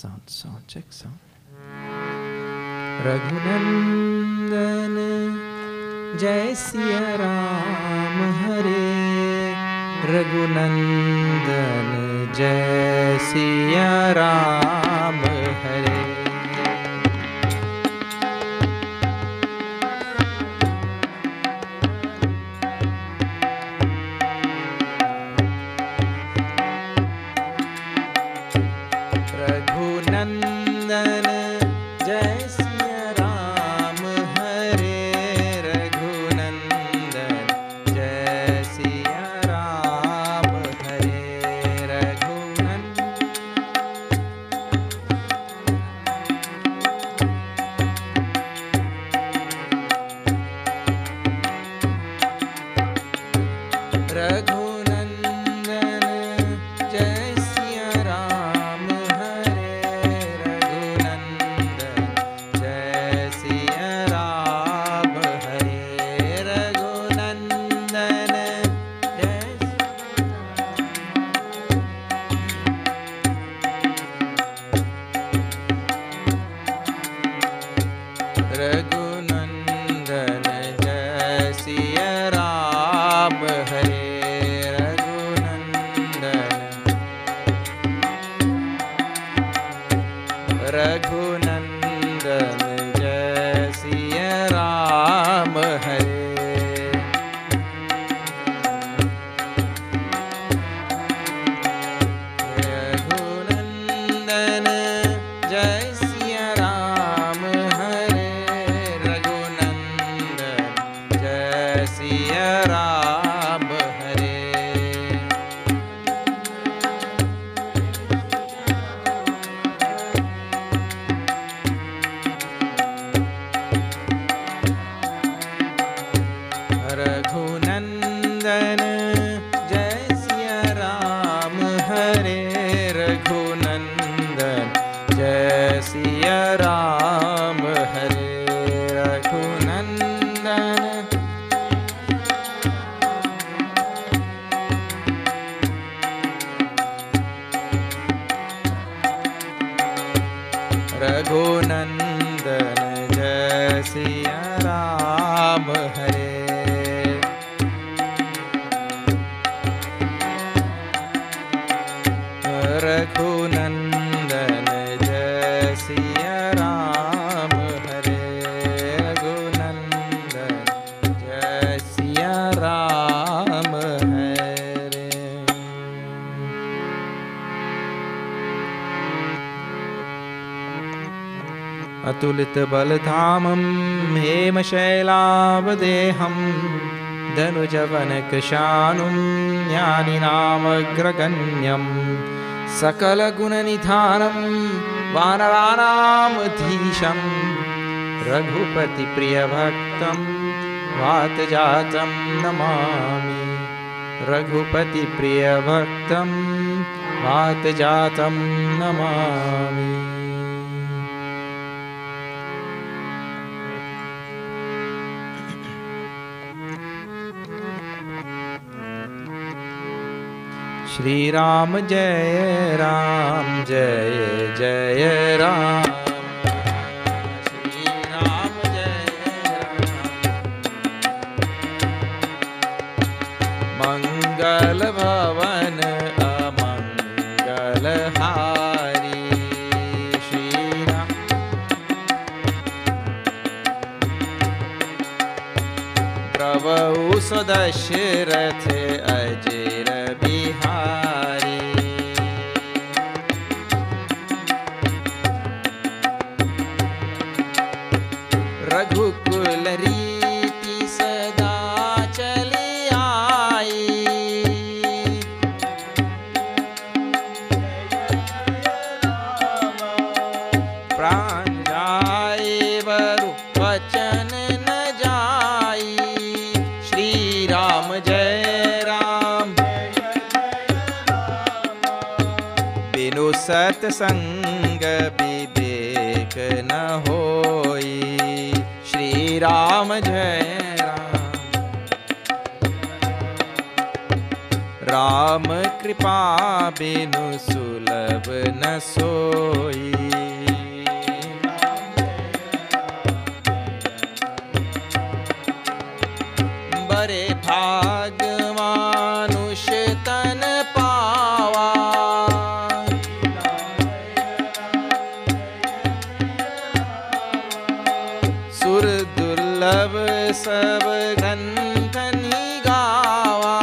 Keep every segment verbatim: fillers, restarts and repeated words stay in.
sound, sound, check sound. Raghunandan जय सिया राम हरे, रघुनंदन जय सिया राम हरे। अतुलित बलधामं हेमशैलावदेहं धनुजवनकृशानुं ज्ञानिनामग्रगण्यं सकलगुणनिधानं वानराणामधीशं रघुपतिप्रियभक्तं वातजातं नमामि। रघुपतिप्रियभक्तं वातजातं नमामि। श्री राम जय राम जय जय राम, श्री राम जय राम। मंगल भवन अमंगल हारी, श्री राम। प्रभु सदशरथ अजर बिहारी, रघुकुल रीति सदा चली आई, प्राण जाए वरु वचन न जाई। श्री राम जय राम, बिनु सतसंग विवेक न होई। श्री राम जय राम, राम कृपा बिनु सुलभ न सोई। बरे भाग मानुष तन पावा, सुर दुर्लभ सब ग्रंथ गावा।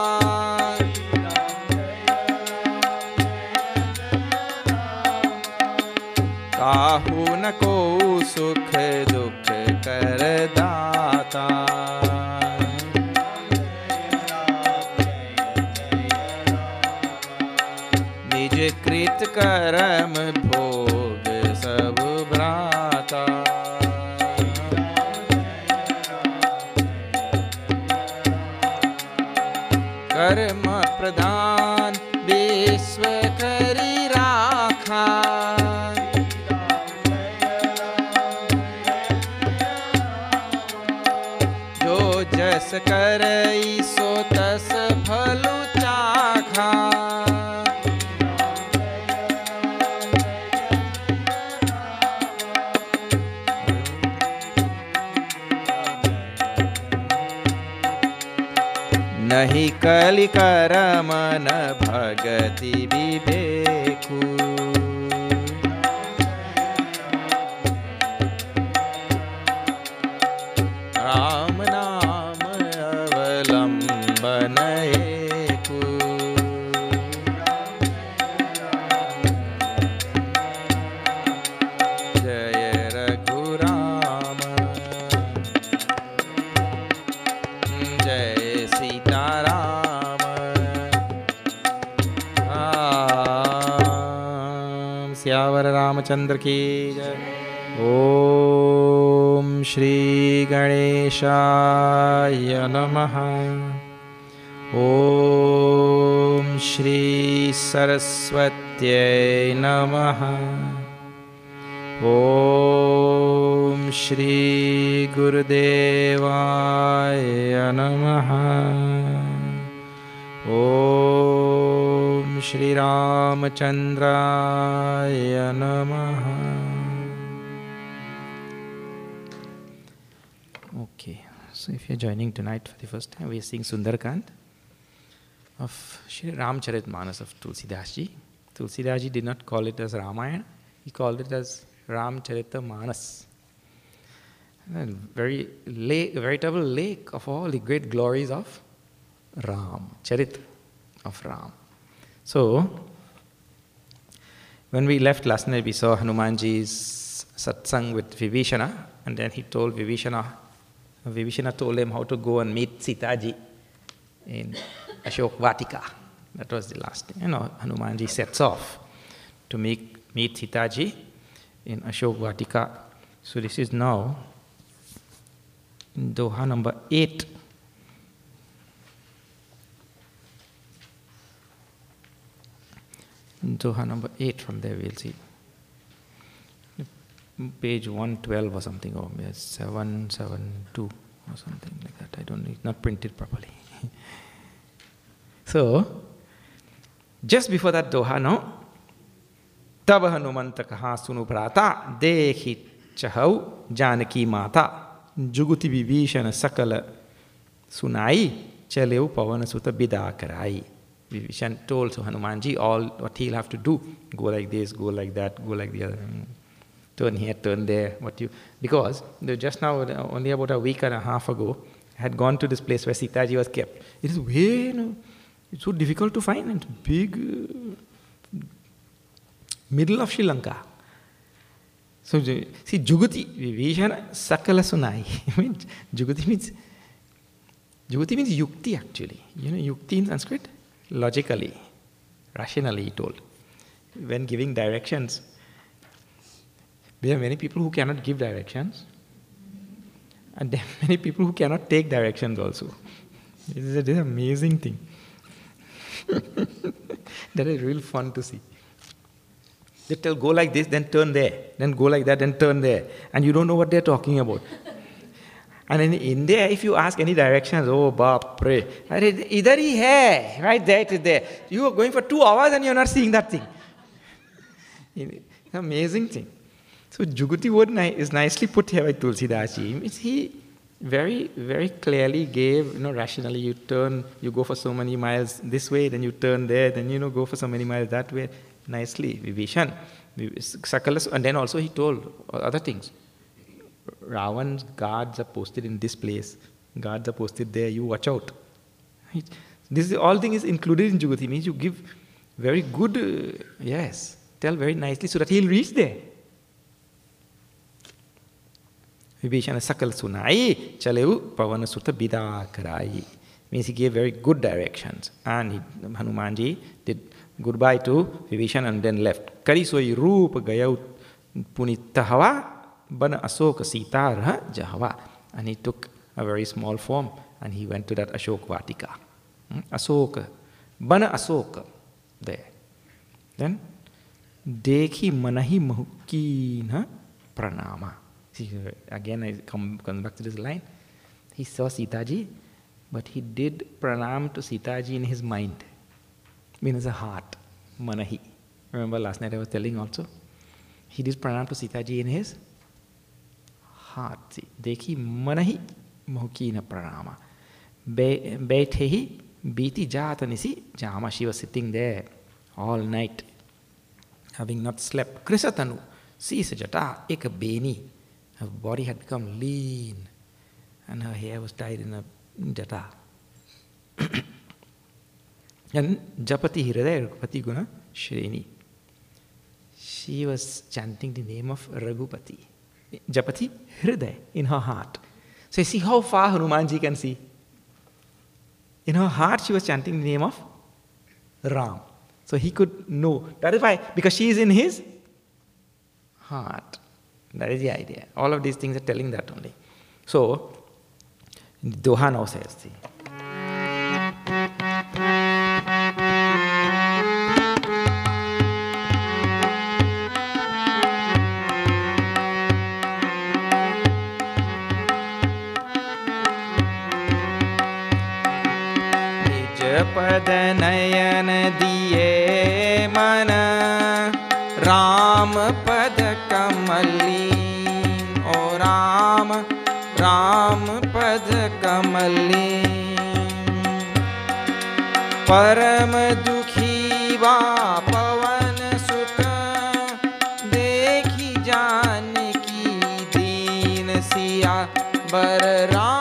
काहू न को सुख दुख कर दाता, निज कृत कर्म भोग सब भ्राता। कर्म प्रधान विश्व करी राखा, जो जस करई सो तस फलु चाखा। नहीं कलि करम न भगति विवेकु, राम नाम अवलंबन एकु। जय रघुराम जय सीताराम। राम सियावर रामचंद्र की जय। ओम श्री गणेशाय नमः। ओम श्री सरस्वत्यै नमः। ओम श्री गुरुदेवाय नमः। ओम श्री रामचंद्राय नमः। Okay, so if you're joining tonight for the first time, we are seeing Sundarkand of Shri Ramcharitmanas of Tulsidas Ji. Tulsidas Ji did not call it as Ramayana, he called it as Ramcharitmanas. A very lake, a veritable lake of all the great glories of Ram, Charit of Ram. So, when we left last night, we saw Hanumanji's satsang with Vibhishana, and then he told Vibhishana, Vibhishana told him how to go and meet Sitaji in Ashok Vatika. That was the last thing. You know, Hanumanji sets off to meet, meet Sitaji in Ashok Vatika. So this is now in Doha number eight. In Doha number eight, from there we'll see. Page one twelve or something, or seven seventy-two or something like that. I don't know, it's not printed properly. So, just before that Doha, no? Tab Hanumanta kaha sunu prata, dekhi chahau Janaki mata, juguti Vibhishana sakala sunai, chaleu pavana sutta bida karai. Vibhishan told to Hanumanji all what he'll have to do. Go like this, go like that, go like the other. Turn here, turn there, what you... Because just now, only about a week and a half ago, I had gone to this place where Sitaji was kept. It is way, you know, it's so difficult to find. It's big, uh, middle of Sri Lanka. So, see, Juguti, Vibhishana, Sakala Sunai. I mean, Juguti means... Juguti means yukti, actually. You know, yukti in Sanskrit? Logically, rationally, he told. When giving directions, there are many people who cannot give directions, and there are many people who cannot take directions also. This is, a, this is an amazing thing. That is real fun to see. They tell, go like this, then turn there, then go like that, then turn there, and you don't know what they're talking about. And in India, if you ask any directions, oh, baapre, idhar hi hai, right there, it is there. You are going for two hours and you are not seeing that thing. Amazing thing. So Juguti word is nicely put here by Tulsidas ji. He very, very clearly gave, you know, rationally, you turn, you go for so many miles this way, then you turn there, then, you know, go for so many miles that way. Nicely, Vibhishan. Sakala, and then also he told other things. Ravan's guards are posted in this place. Guards are posted there. You watch out. Right? This is, all thing is included in Juguti. Means you give very good, uh, yes, tell very nicely so that he'll reach there. Vibhishana sakal sunai chaleu pavana sutta bida karai. Means he gave very good directions. And he, Hanumanji did goodbye to Vibhishana and then left. Kari soi roop gayau punita hawa. Bana Asoka Sitar Jahava. And he took a very small form and he went to that Ashok Vatika. Hmm? Asoka. Bana Asoka. There. Then, Dekhi Manahi Mahukina Pranama. See, again, I come, come back to this line. He saw Sitaji, but he did pranam to Sitaji in his mind. Means a heart. Manahi. Remember last night I was telling also? He did pranam to Sitaji in his heart. Dekhi manahi mohukina pranama. Bethehi biti jata nisi jama. She was sitting there all night, having not slept. Krisatanu sisa jata eka beni. Her body had become lean, and her hair was tied in a jata. And Japati Hridaya Raghupati Guna Shreni. She was chanting the name of Raghupati. Japati Hriday, in her heart. So you see how far Hanumanji can see. In her heart she was chanting the name of Ram. So he could know. That is why, because she is in his heart. That is the idea. All of these things are telling that only. So, Doha now says, see. पद नयन दिए मन राम पद कमलीन ओ राम राम पद कमलीन परम दुखी वा पवन सुत देखी जानकी दीन सिया बर Ram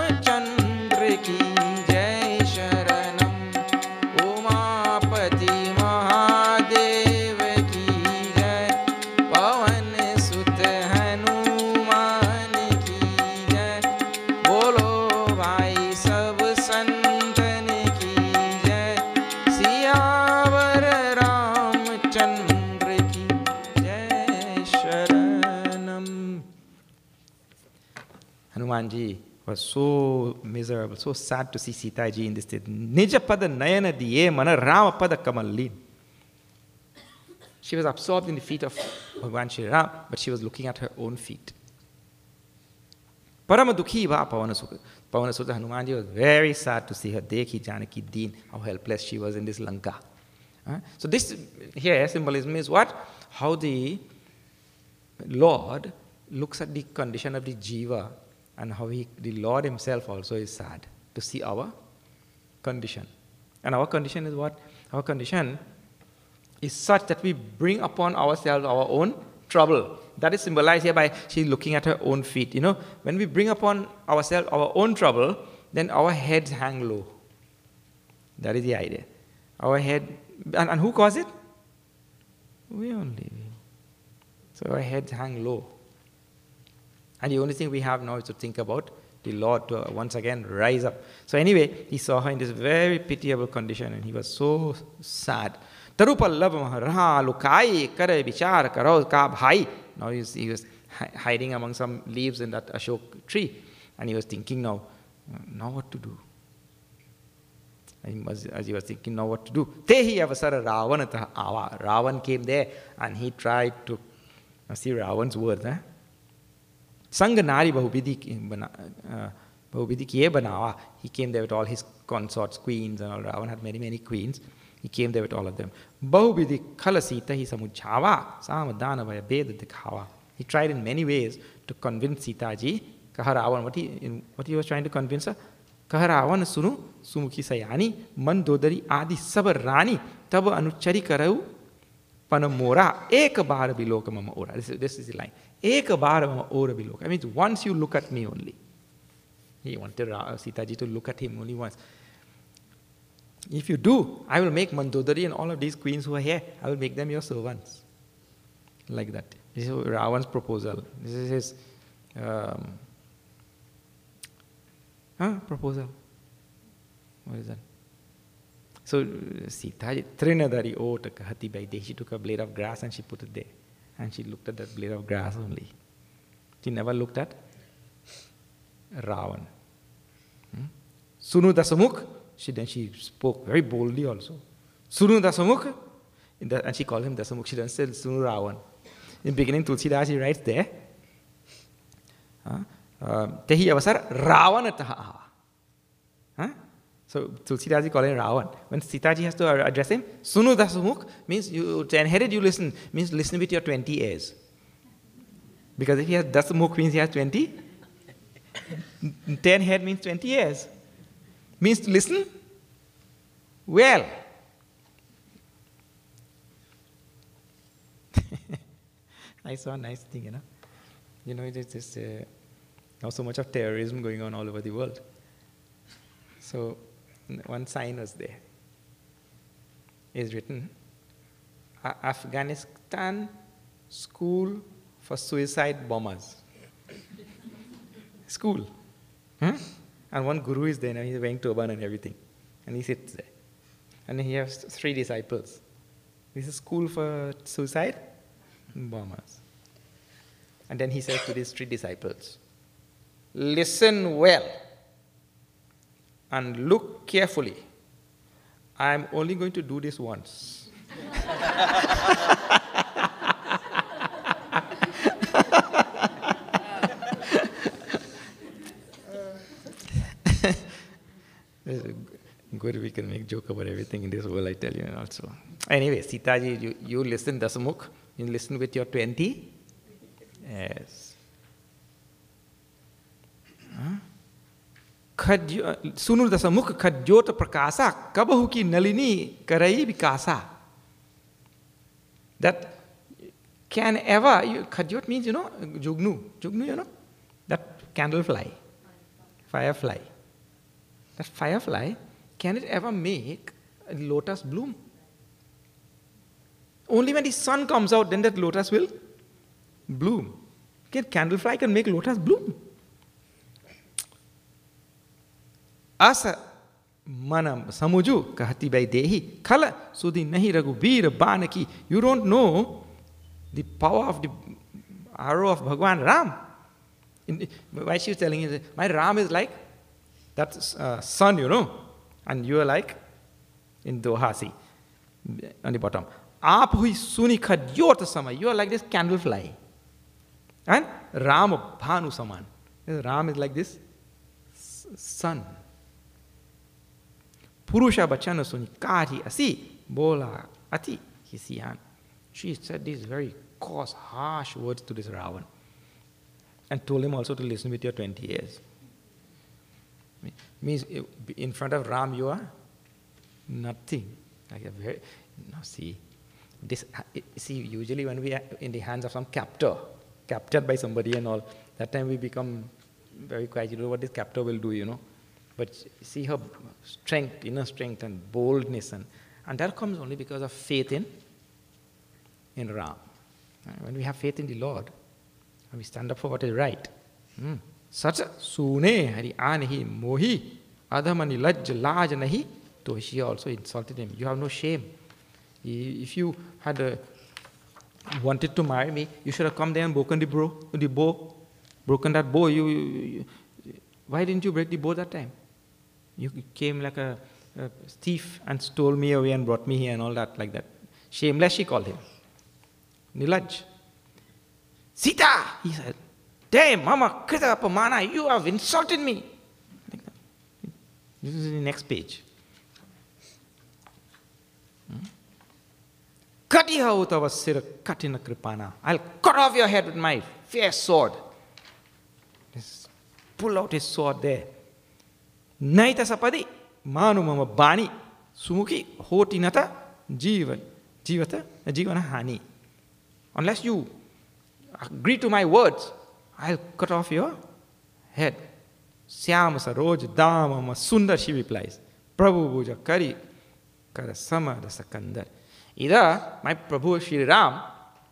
Hanumanji was so miserable, so sad to see Sita ji in this state. Nija pada nayana diye mana Rama pada kamallin. She was absorbed in the feet of Bhagavan Shri Ram, but she was looking at her own feet. Parama dukhi va Pavanasuta. Pavanasuta Hanumanji was very sad to see her. Dekhi Janaki Deen, how helpless she was in this Lanka. Uh, so this here symbolism is what? How the Lord looks at the condition of the jiva, and how he, the Lord himself also is sad to see our condition. And our condition is what? Our condition is such that we bring upon ourselves our own trouble. That is symbolized here by she looking at her own feet. You know, when we bring upon ourselves our own trouble, then our heads hang low. That is the idea. Our head, and, and who caused it? We only. So our heads hang low. And the only thing we have now is to think about the Lord to once again rise up. So anyway, he saw her in this very pitiable condition and he was so sad. Now he was, he was hiding among some leaves in that Ashok tree. And he was thinking now, now what to do? And he was, as he was thinking now what to do. Tehi avasara Ravanata ava. Ravan came there and he tried to, now see Ravan's words, eh? Sanga Nari Bahubidi Bahubidi Kiye Banawa. He came there with all his consorts, queens and all. Ravan had many, many queens. He came there with all of them. Bahubidi Khalasita Hi Samujhava Samadana Vaya Beda Dikhawa. He tried in many ways to convince Sita ji. Kaharavan, what he, in, what he was trying to convince her? Kaharavan Sunu Sumukhi Sayani Mandodari Adi Sabar Rani Taba Anuchari Karau Panamora Eka Bara Biloka Mama Ora. This is, this is the line. Eka Bara Mama Ora Biloka. I mean, once you look at me only. He wanted Sita ji to look at him only once. If you do, I will make Mandodari and all of these queens who are here, I will make them your servants. Like that. This is Ravan's proposal. This is his um, huh? proposal. What is that? So Sita, Trinadari Ota Kahati Baide, she took a blade of grass and she put it there. And she looked at that blade of grass only. She never looked at Ravan. Hmm? Sunu Dasamukh, she then she spoke very boldly also. Sunu Dasamukh, and she called him Dasamukh. She doesn't say Sunu Ravan. In the beginning, Tulsidas, he writes there, Tehi Avasar Ravanataha. So Tulsidas, he calls him Ravan. When Sita ji has to address him, Sunu Dasamukh means you, to inherit, you listen, means listen with your twenty ears. Because if he has Dasamukh means he has twenty, ten head means twenty years. Means to listen well. I saw a nice thing, you know. You know, it's just uh, now so much of terrorism going on all over the world. So one sign was there. It's written, Afghanistan School for Suicide Bombers. School. Huh? And one guru is there now, he's wearing turban and everything. And he sits there. And he has three disciples. This is school for suicide bombers. And then he says to these three disciples, listen well and look carefully. I am only going to do this once. Good, we can make joke about everything in this world, I tell you, and also. Anyway, Sita ji, you, you listen, Dasamukh, you listen with your twenty. Yes. Sunu Dasamukh Khadjota Prakasa, Kabahuki Nalini Karai Vikasa. That can ever, you, Khadjot means, you know, Jugnu. Jugnu, you know, that candle fly, firefly. That firefly, can it ever make a lotus bloom? Only when the sun comes out, then that lotus will bloom. Can candlefly can make lotus bloom? Asa manam samuju kahati by dehi khala sudi nahi raghubir banaki. You don't know the power of the arrow of Bhagwan Ram. In, why she was telling you, my Ram is like that uh, sun, you know, and you are like in Dohasi on the bottom. Aap hui suni khadjot sama. You are like this candle fly. And Ram Bhanu Saman. Ram is like this sun. Purusha bachana suni kari asi bola ati hisiyan. She said these very coarse, harsh words to this Ravan. And told him also to listen with your twenty ears. Means in front of Ram you are nothing. Like a very, no, see, this, see, usually when we are in the hands of some captor, captured by somebody and all, that time we become very quiet. You know what this captor will do, you know. But see her strength, inner strength and boldness, and, and that comes only because of faith in, in Ram. When we have faith in the Lord, and we stand up for what is right. Hmm. Sacha sune hari anahi mohi adhamani lajja laj nahi. So she also insulted him. You have no shame. If you had a, wanted to marry me, you should have come there and broken the bow. The bow, broken that bow. You, you, you, why didn't you break the bow that time? You came like a, a thief and stole me away and brought me here and all that like that. Shameless, she called him. Nilaj. Sita, he said. Damn, Mama Krita Apamana, you have insulted me. Like that. This is the next page. Katiha utava sira katina kripana. I'll cut off your head with my fierce sword. Just pull out his sword there. Naita sapadi manu mama bani sumuki hotinata jivan jivata jivana hani. Unless you agree to my words, I'll cut off your head. Syamasa roj damama sundar, she replies. Prabhu Puja kari karasama dasakandar. Either my Prabhu Shri Ram,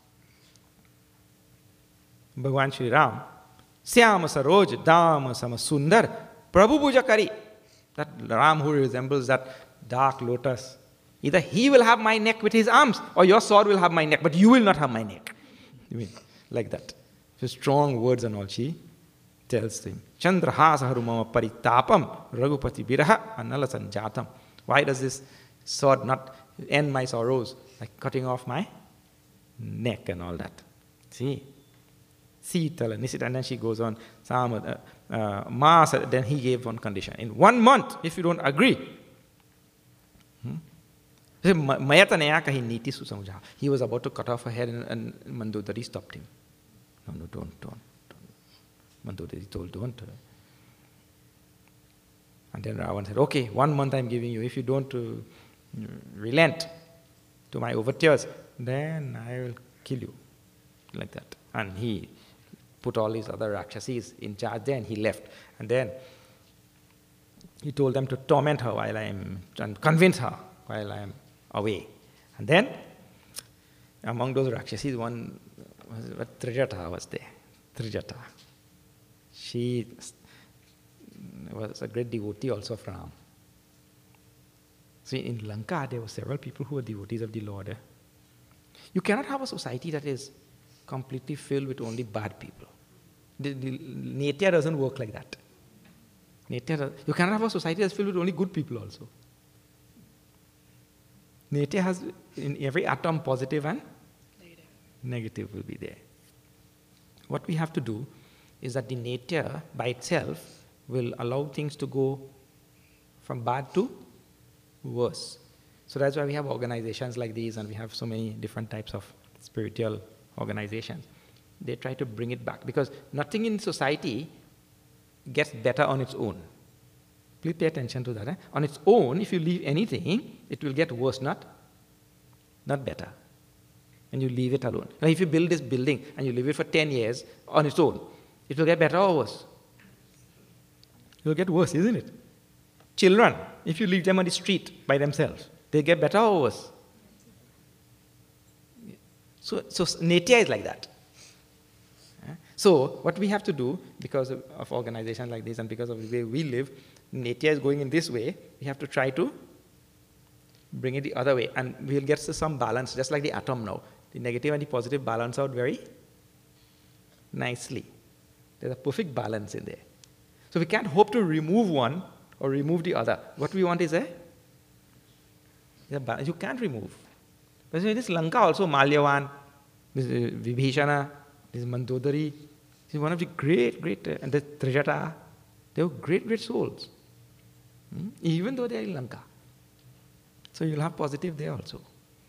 Bhagwan Shri Ram, Syama Saroj Dama Sama Sundar, Prabhu Puja Kari, that Ram who resembles that dark lotus. Either he will have my neck with his arms, or your sword will have my neck, but you will not have my neck. You mean, like that. So strong words and all she tells him. Chandrahasa harumama paritapam Raghupati biraha anala sanjatam. Why does this sword not end my sorrows? Like cutting off my neck and all that. See? Sitala, Nisita, and then she goes on. Sama, uh, uh, Masa, then he gave one condition. In one month, if you don't agree, hmm? He was about to cut off her head, and, and Mandodari stopped him. No, no, don't, don't, don't. Mandodari told, don't. And then Ravan said, okay, one month I'm giving you. If you don't uh, relent to my overtures, then I will kill you. Like that. And he put all his other Rakshasis in charge there, and he left. And then he told them to torment her while I am, and convince her while I am away. And then, among those Rakshasis, one was Trijata was there. Trijata. She was a great devotee also of Ram. So in Lanka, there were several people who were devotees of the Lord. You cannot have a society that is completely filled with only bad people. The, the nature doesn't work like that. Nature, you cannot have a society that's filled with only good people also. Nature has in every atom positive and negative. Negative will be there. What we have to do is that the nature by itself will allow things to go from bad to worse. So that's why we have organizations like these, and we have so many different types of spiritual organizations. They try to bring it back, because nothing in society gets better on its own. Please pay attention to that. Eh? On its own, if you leave anything, it will get worse, not, not better. And you leave it alone. Now, if you build this building and you leave it for ten years on its own, it will get better or worse? It will get worse, isn't it? Children, if you leave them on the street by themselves, they get better or worse? So, so nature is like that. So what we have to do, because of, of organizations like this and because of the way we live, nature is going in this way, we have to try to bring it the other way, and we'll get to some balance, just like the atom now. The negative and the positive balance out very nicely. There's a perfect balance in there. So we can't hope to remove one or remove the other. What we want is a, is a balance. You can't remove. But in this Lanka also, Malyavan, this is Vibhishana, this is Mandodari, this is one of the great, great, uh, and the Trijata, they were great, great souls. Hmm? Even though they are in Lanka. So you'll have positive there also.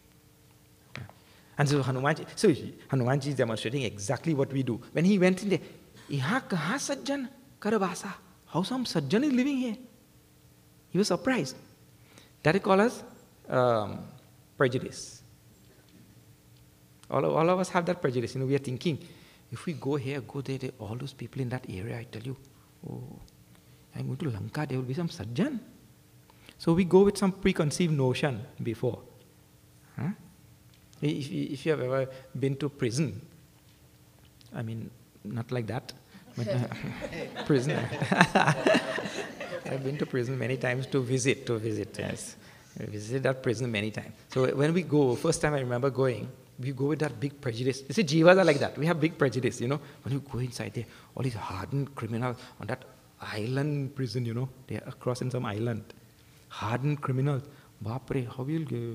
And so Hanumanji, so Hanumanji is demonstrating exactly what we do. When he went in there, Iha kaha sajjan karabasa? How some sajjan is living here? He was surprised. That is called as um, prejudice. All of, all of us have that prejudice. You know, we are thinking, if we go here, go there, there, all those people in that area, I tell you, oh, I'm going to Lanka, there will be some sajjan. So we go with some preconceived notion before. Huh? If, if you have ever been to prison, I mean, not like that, but uh, prison. I've been to prison many times to visit, to visit, yes. I visited that prison many times. So when we go, first time I remember going, we go with that big prejudice. You see, jivas are like that. We have big prejudice, you know. When you go inside there, all these hardened criminals on that island prison, you know, they are across in some island. Hardened criminals. Bapre, how will you go?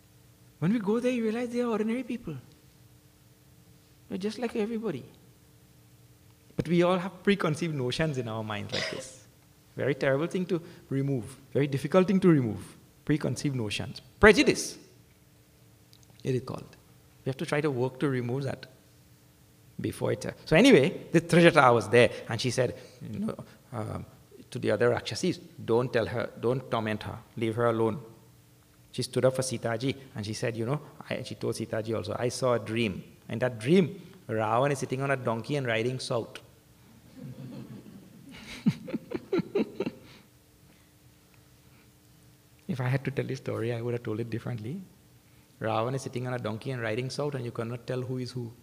When we go there, you realize they are ordinary people. They're just like everybody. But we all have preconceived notions in our minds like this. Very terrible thing to remove. Very difficult thing to remove. Preconceived notions. Prejudice, it is called. We have to try to work to remove that before it. So anyway, the Trijata was there, and she said, you know, um, to the other Rakshasis, don't tell her, don't torment her, leave her alone. She stood up for Sitaji, and she said, you know, I, she told Sitaji also, I saw a dream. And that dream, Ravan is sitting on a donkey and riding south. If I had to tell this story, I would have told it differently. Ravan is sitting on a donkey and riding south, and you cannot tell who is who.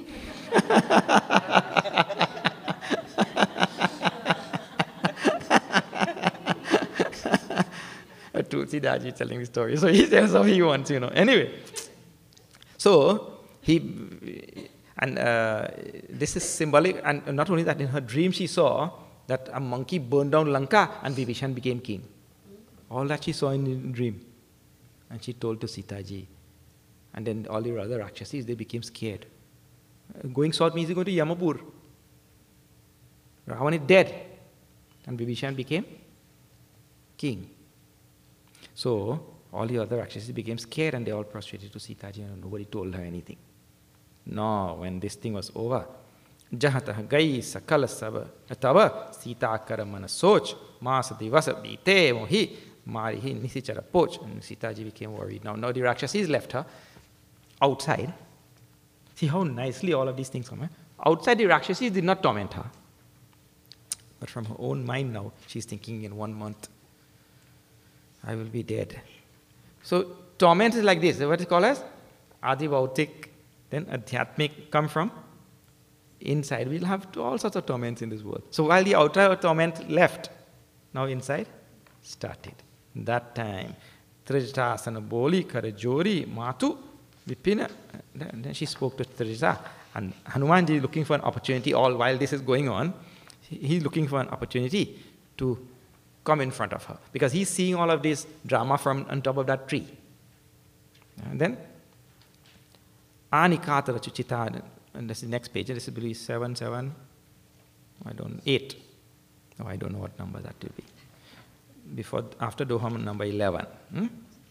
Tulsidaji is telling the story, so he tells how he wants, you know. Anyway, so he, and uh, this is symbolic, and not only that, in her dream she saw that a monkey burned down Lanka and Vibhishan became king. All that she saw in the dream. And she told to Sitaji. And then all the other Rakshasis, they became scared. Uh, going south means going to Yamapur. Ravan is dead. And Vibhishan became king. So all the other Rakshasis became scared and they all prostrated to Sitaji and nobody told her anything. No, when this thing was over, Jahatah gai sakala sab tava Sita karamana soch mas divasa bite mohi marihi nisichara poch. And Sitaji became worried. Now, now the Rakshasis left her outside. See how nicely all of these things come. Eh? Outside, the Rakshasis did not torment her. But from her own mind now, she's thinking in one month, I will be dead. So torment is like this. What is called as Adi Bhautik, then Adhyatmik come from inside. We'll have to, all sorts of torments in this world. So while the outer torment left, now inside started. That time, Trijata boli karajori matu vipina. Then she spoke to Trijata. And Hanumanji is looking for an opportunity all while this is going on. He's looking for an opportunity to come in front of her. Because he's seeing all of this drama from on top of that tree. And then, Anikatara Chuchita, and this is the next page, this will be seven, seven, I don't, eight. No, I don't know what number that will be. Before, after Doham number eleven. Hmm?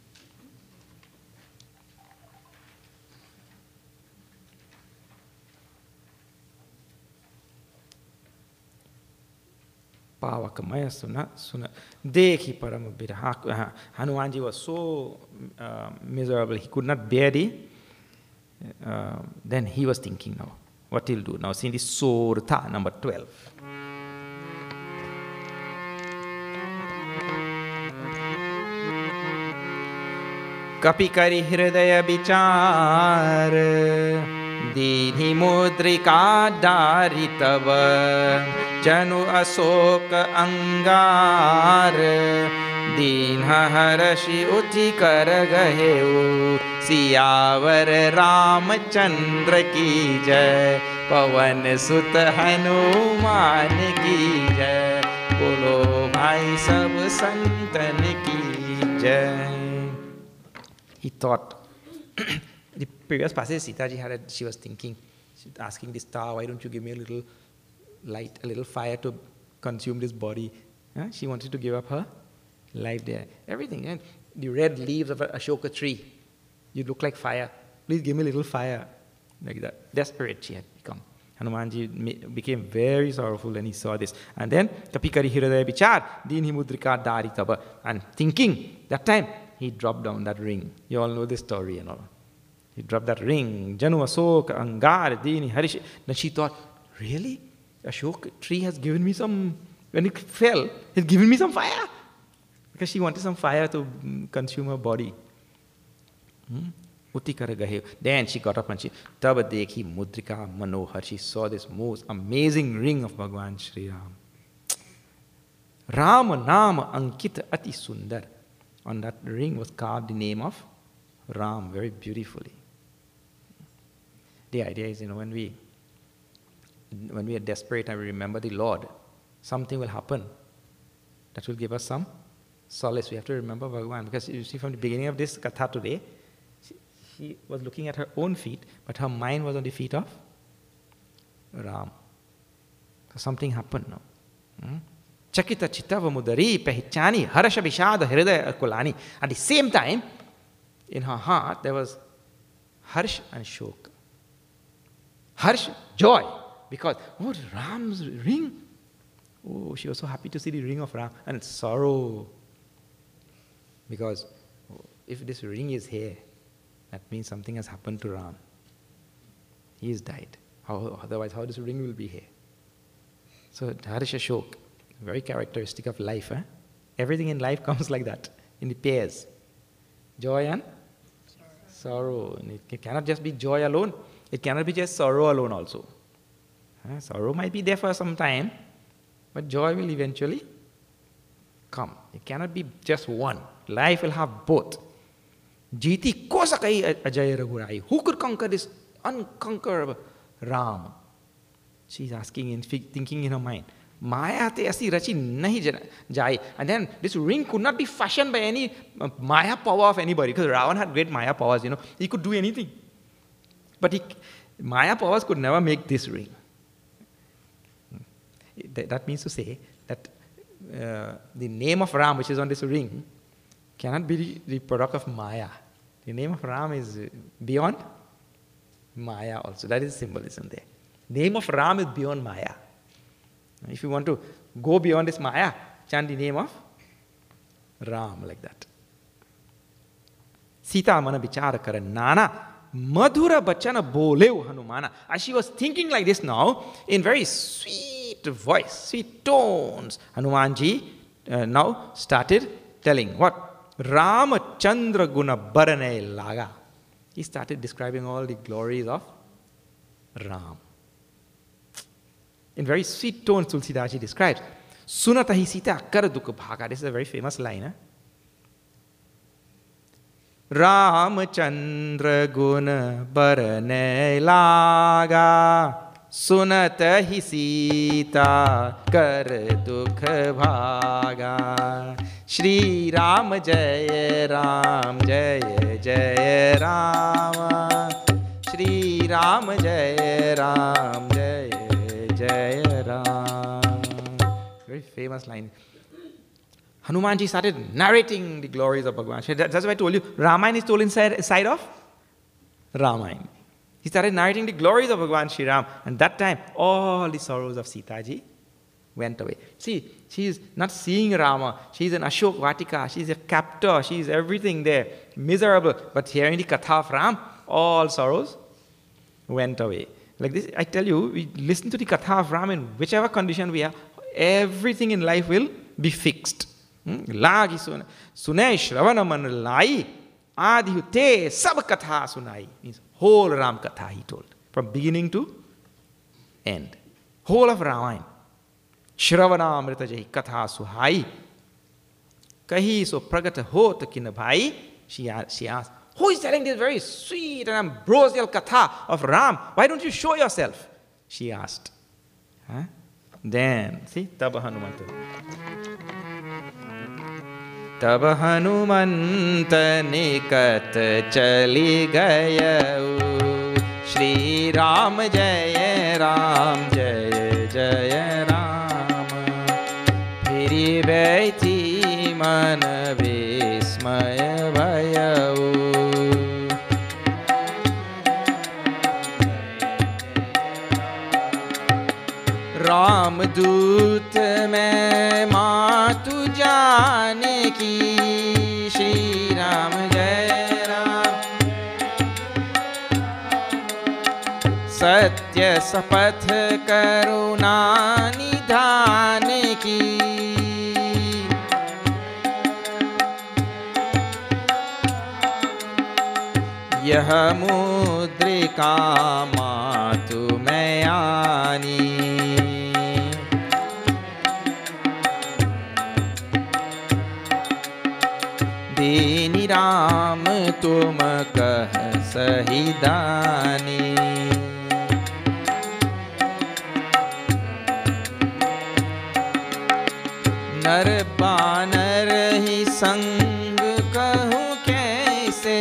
Pavakamaya suna suna dekhi parama biraha. Hanumanji was so uh, miserable, he could not bear the. Uh, then he was thinking now, what he'll do. Now, see this Sortha, number twelve. Kapikari hridaya bichar dini mudrika daritava janu asoka angar dinha harashi uti karagaheu Siyavar Ramchandra की जय पवन सुत हनुमान की जय बोलो भाई सब संतन की जय. He thought, the previous passage Sitaji had, a, she was thinking, she was asking the star, why don't you give me a little light, a little fire to consume this body? Huh? She wanted to give up her life there. Everything. And the red leaves of a Ashoka tree. You look like fire. Please give me a little fire. Like that. Desperate she had become. Hanumanji became very sorrowful and he saw this. And then, Kapikari Hridaya Bichar, Dinhi Mudrika Daritaba. And thinking, that time, he dropped down that ring. You all know this story and all. He dropped that ring. Janu Asoka Angar Dini Harish. Then she thought, really? Ashoka tree has given me some, when it fell, it's given me some fire. Because she wanted some fire to consume her body. Uti karagahe. Then she got up and she, Taba dekhi mudrika manohar. She saw this most amazing ring of Bhagwan Shri Ram. Rama Nama Ankita Ati Sundar. On that ring was carved the name of Ram very beautifully. The idea is, you know, when we when we are desperate and we remember the Lord, something will happen that will give us some solace. We have to remember Bhagavan. Because you see from the beginning of this katha today, she, she was looking at her own feet, but her mind was on the feet of Ram. So something happened now. Hmm? Chakita chittava mudari pehichani harsha vishada hridaya kulani. At the same time, in her heart, there was harsh and shok. Harsh, joy, because, oh, Ram's ring. Oh, she was so happy to see the ring of Ram. And sorrow, because if this ring is here, that means something has happened to Ram. He has died. How, otherwise, how this ring will be here? So, harsha, shok, very characteristic of life. Eh? Everything in life comes like that, in the pairs. Joy and sorrow. And it cannot just be joy alone. It cannot be just sorrow alone also. Uh, sorrow might be there for some time, but joy will eventually come. It cannot be just one. Life will have both. Jiti ko sakai ajay raghurai. Who could conquer this unconquerable Ram? She's asking and thinking in her mind. Maya te asi rachi nahi jai. And then this ring could not be fashioned by any uh, Maya power of anybody, because Ravan had great Maya powers, you know. He could do anything. But he, Maya powers could never make this ring. That means to say that uh, the name of Ram, which is on this ring, cannot be the, the product of Maya. The name of Ram is beyond Maya also. That is symbolism there. Name of Ram is beyond Maya. If you want to go beyond this Maya, chant the name of Ram like that. Sita mana vichara kara nana madhura bachana boleu Hanumana. As she was thinking like this now, in very sweet voice, sweet tones, Hanumanji uh, now started telling what? Rama Chandra Guna Barane Laga. He started describing all the glories of Ram. In very sweet tones, Tulsidaji describes, Sunatahi Sita Akkara Dukha Bhaga. This is a very famous line. Eh? Ramachandra Guna Barane Laga Sunatahi Sita Kar Dukha Bhaga Shri Ram Jaya Ram Jaya Jaya Rama Shri Ram Jaya Ram Jaya Jaya Ram. Very famous line. Hanumanji started narrating the glories of Bhagavan. That's why I told you, Ramayana is told inside side of Ramayana. He started narrating the glories of Bhagavan Shri Ram, and that time, all the sorrows of Sitaji went away. See, she is not seeing Rama. She is an Ashok Vatika. She is a captor. She is everything there, miserable. But hearing the Katha of Ram, all sorrows went away. Like this, I tell you, we listen to the Katha of Ram in whichever condition we are, everything in life will be fixed. Lagi sunay shravana man lai adhi te sab katha sunai. Means whole Ram Katha he told, from beginning to end. Whole of Ramayana. Shravana amrita jahi katha suhai. Kahi so pragata hot kin bhai. She asked, who is telling this very sweet and ambrosial katha of Ram? Why don't you show yourself? She asked. Huh? Then, see, Taba Hanumanta. तब हनुमंत निकट चली गयऊ श्री राम जय राम जय जय Ram free बैठी मन विस्मय भयऊ रामदूत में मातु जाने की श्री राम जय राम सत्य शपथ करुणा निधान की यह मुद्रिका मातु में आनी दीनि राम तुम कह सही दानी नर बानर ही संग कहूँ कैसे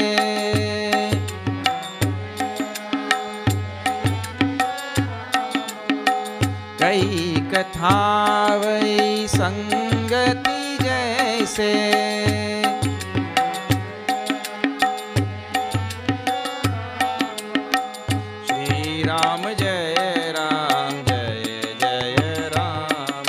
कई कथा वही संगति जैसे, श्री राम जय राम जय जय राम,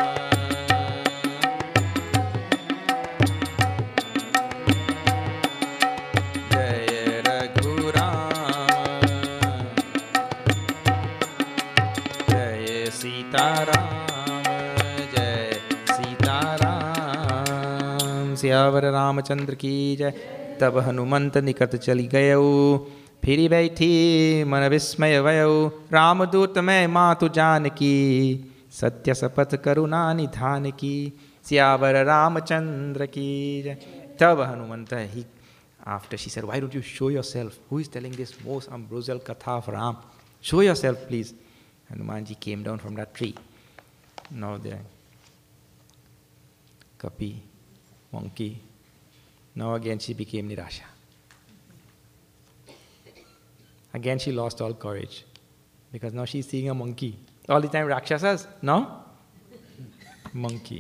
जय रघुराम, जय सीताराम, जय सीताराम। सियावर रामचंद्र की जय। तब हनुमंत निकट चली गयऊ, फिरी बैठी मन विस्मय वयऊ, रामदूत मैं मातु जानकी, सत्य शपथ करुणा निधान की। सियावर रामचंद्र की जय। तब Hanumant, he after she said, why don't you show yourself? Who is telling this most ambrosial katha of Ram? Show yourself, please. Hanumanji came down from that tree. Now there, Kapi, monkey. Now again she became Nirasha. Again she lost all courage, because now she's seeing a monkey. All the time Rakshasas, now monkey.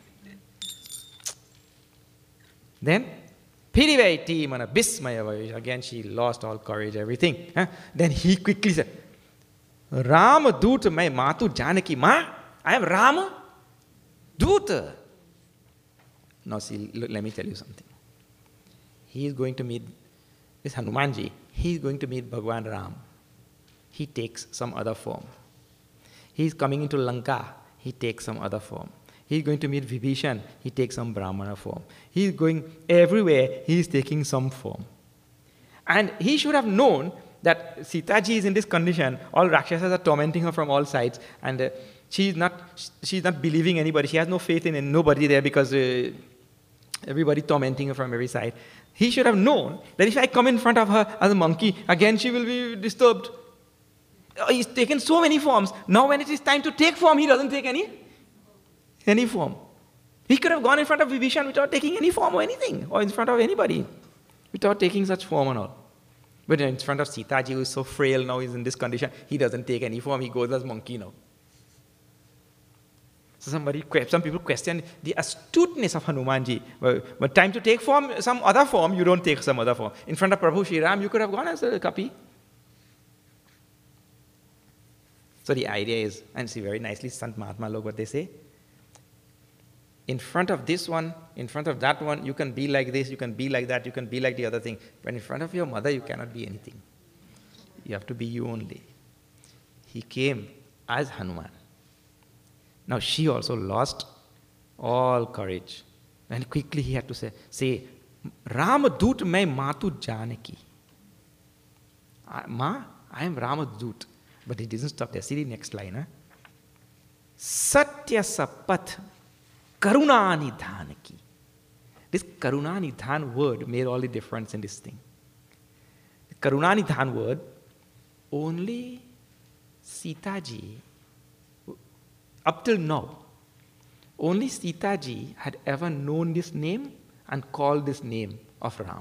Then Pirivaiti mana Bismaya, again she lost all courage, everything. Huh? Then he quickly said, Rama Duta mai Matu Janaki Ma, I am Rama Duta. Now see, let me tell you something. He is going to meet, this Hanumanji, he is going to meet Bhagwan Ram. He takes some other form. He is coming into Lanka, he takes some other form. He is going to meet Vibhishan, he takes some Brahmana form. He is going everywhere, he is taking some form. And he should have known that Sita ji is in this condition, all Rakshasas are tormenting her from all sides, and uh, she is not, she is not believing anybody, she has no faith in nobody there, because uh, everybody tormenting her from every side. He should have known that if I come in front of her as a monkey, again she will be disturbed. Oh, he's taken so many forms. Now when it is time to take form, he doesn't take any, any form. He could have gone in front of Vibhishan without taking any form or anything, or in front of anybody, without taking such form and all. But in front of Sita ji, who is so frail now, he's in this condition, he doesn't take any form, he goes as monkey now. So somebody, some people question the astuteness of Hanumanji. But, but time to take form, some other form, you don't take some other form. In front of Prabhu Shri Ram, you could have gone as a Kapi. So the idea is, and see very nicely, Sant Mahatma Log, what they say, in front of this one, in front of that one, you can be like this, you can be like that, you can be like the other thing. But in front of your mother, you cannot be anything. You have to be you only. He came as Hanuman. Now she also lost all courage. And quickly he had to say, say Rama Dut mai Matu Janaki. Ma, I am Rama Dut. But he doesn't stop there. See the next line. Huh? Satya Sapath Karuna Nidhanaki. This Karuna Nidhan word made all the difference in this thing. The Karuna Nidhan word, only Sita ji, up till now, only Sita ji had ever known this name and called this name of Ram.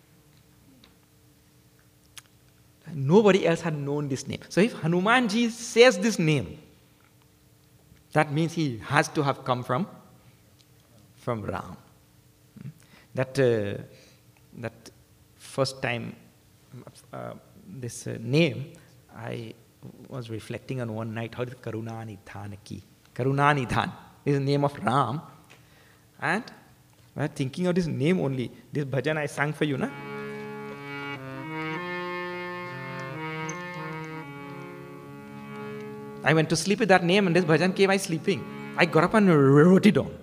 Nobody else had known this name. So if Hanumanji says this name, that means he has to have come from, from Ram. That, uh, that first time, uh, this uh, name, I was reflecting on one night, how did Karuna Nidhan ki? Karuna Nidhan is the name of Ram. And I was thinking of this name only. This bhajan I sang for you, na? I went to sleep with that name and this bhajan came, I sleeping. I got up and wrote it down.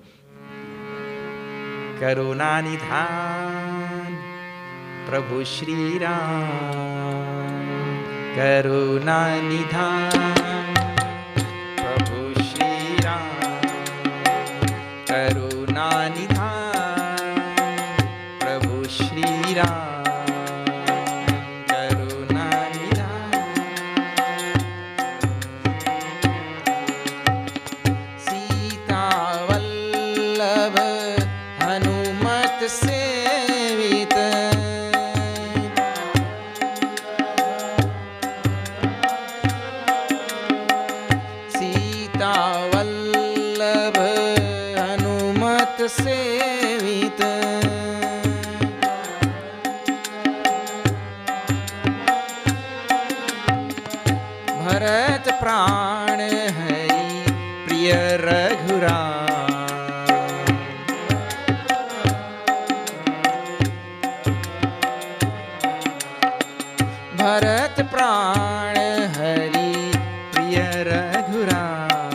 Karuna Nidhan Prabhu Shri Ram, Karuna Nidhan Prabhu Shri Ram, Karuna Nidhan Prabhu Shri Ram. प्रिय रघुराम। भरत प्राण हरि प्रिय रघुराम।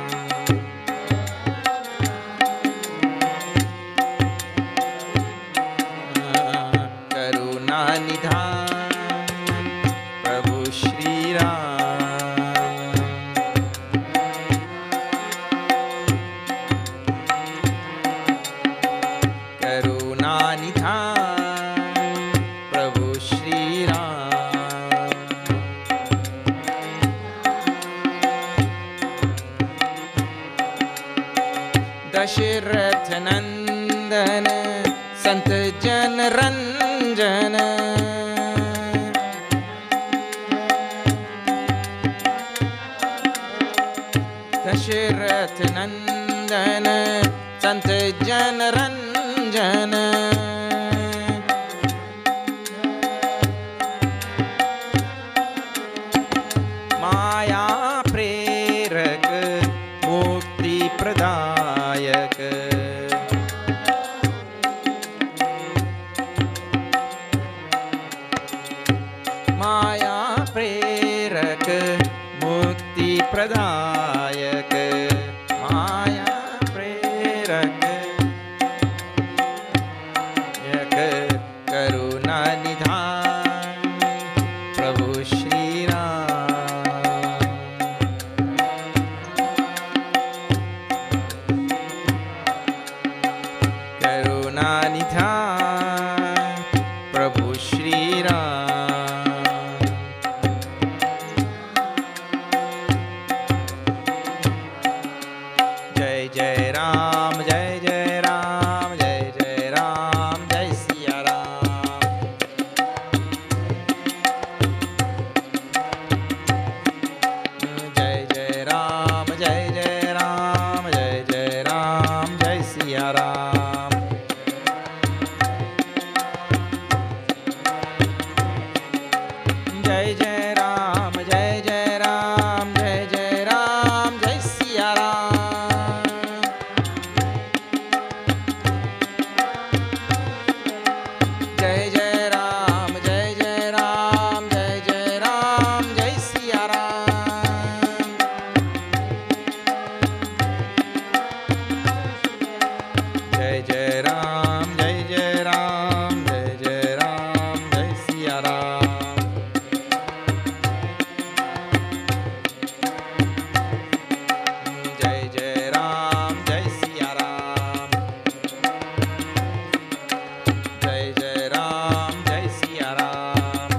करुणा निधान प्रभु श्री राम। करुणा निधान प्रभु श्री राम। दशरथ नंदन संत जन रंजन। दशरथ नंदन संत जन रंजन। माया प्रेरक मुक्ति प्रदायक। माया प्रेरक मुक्ति प्रदायक। माया प्रेरक यक करुणा निधान प्रभु श्री राम। करुणा निधान प्रभु श्री राम। जय जय राम जय जय राम जय जय राम जय सिया राम। जय जय राम जय जय राम जय जय राम जय सिया राम। जय जय राम जय जय राम जय जय राम जय सिया राम। जय जय राम जय जय राम जय जय राम जय सिया राम। जय जय राम जय जय राम जय जय राम जय सिया राम। जय जय राम जय सिया राम। जय जय राम जय सिया राम।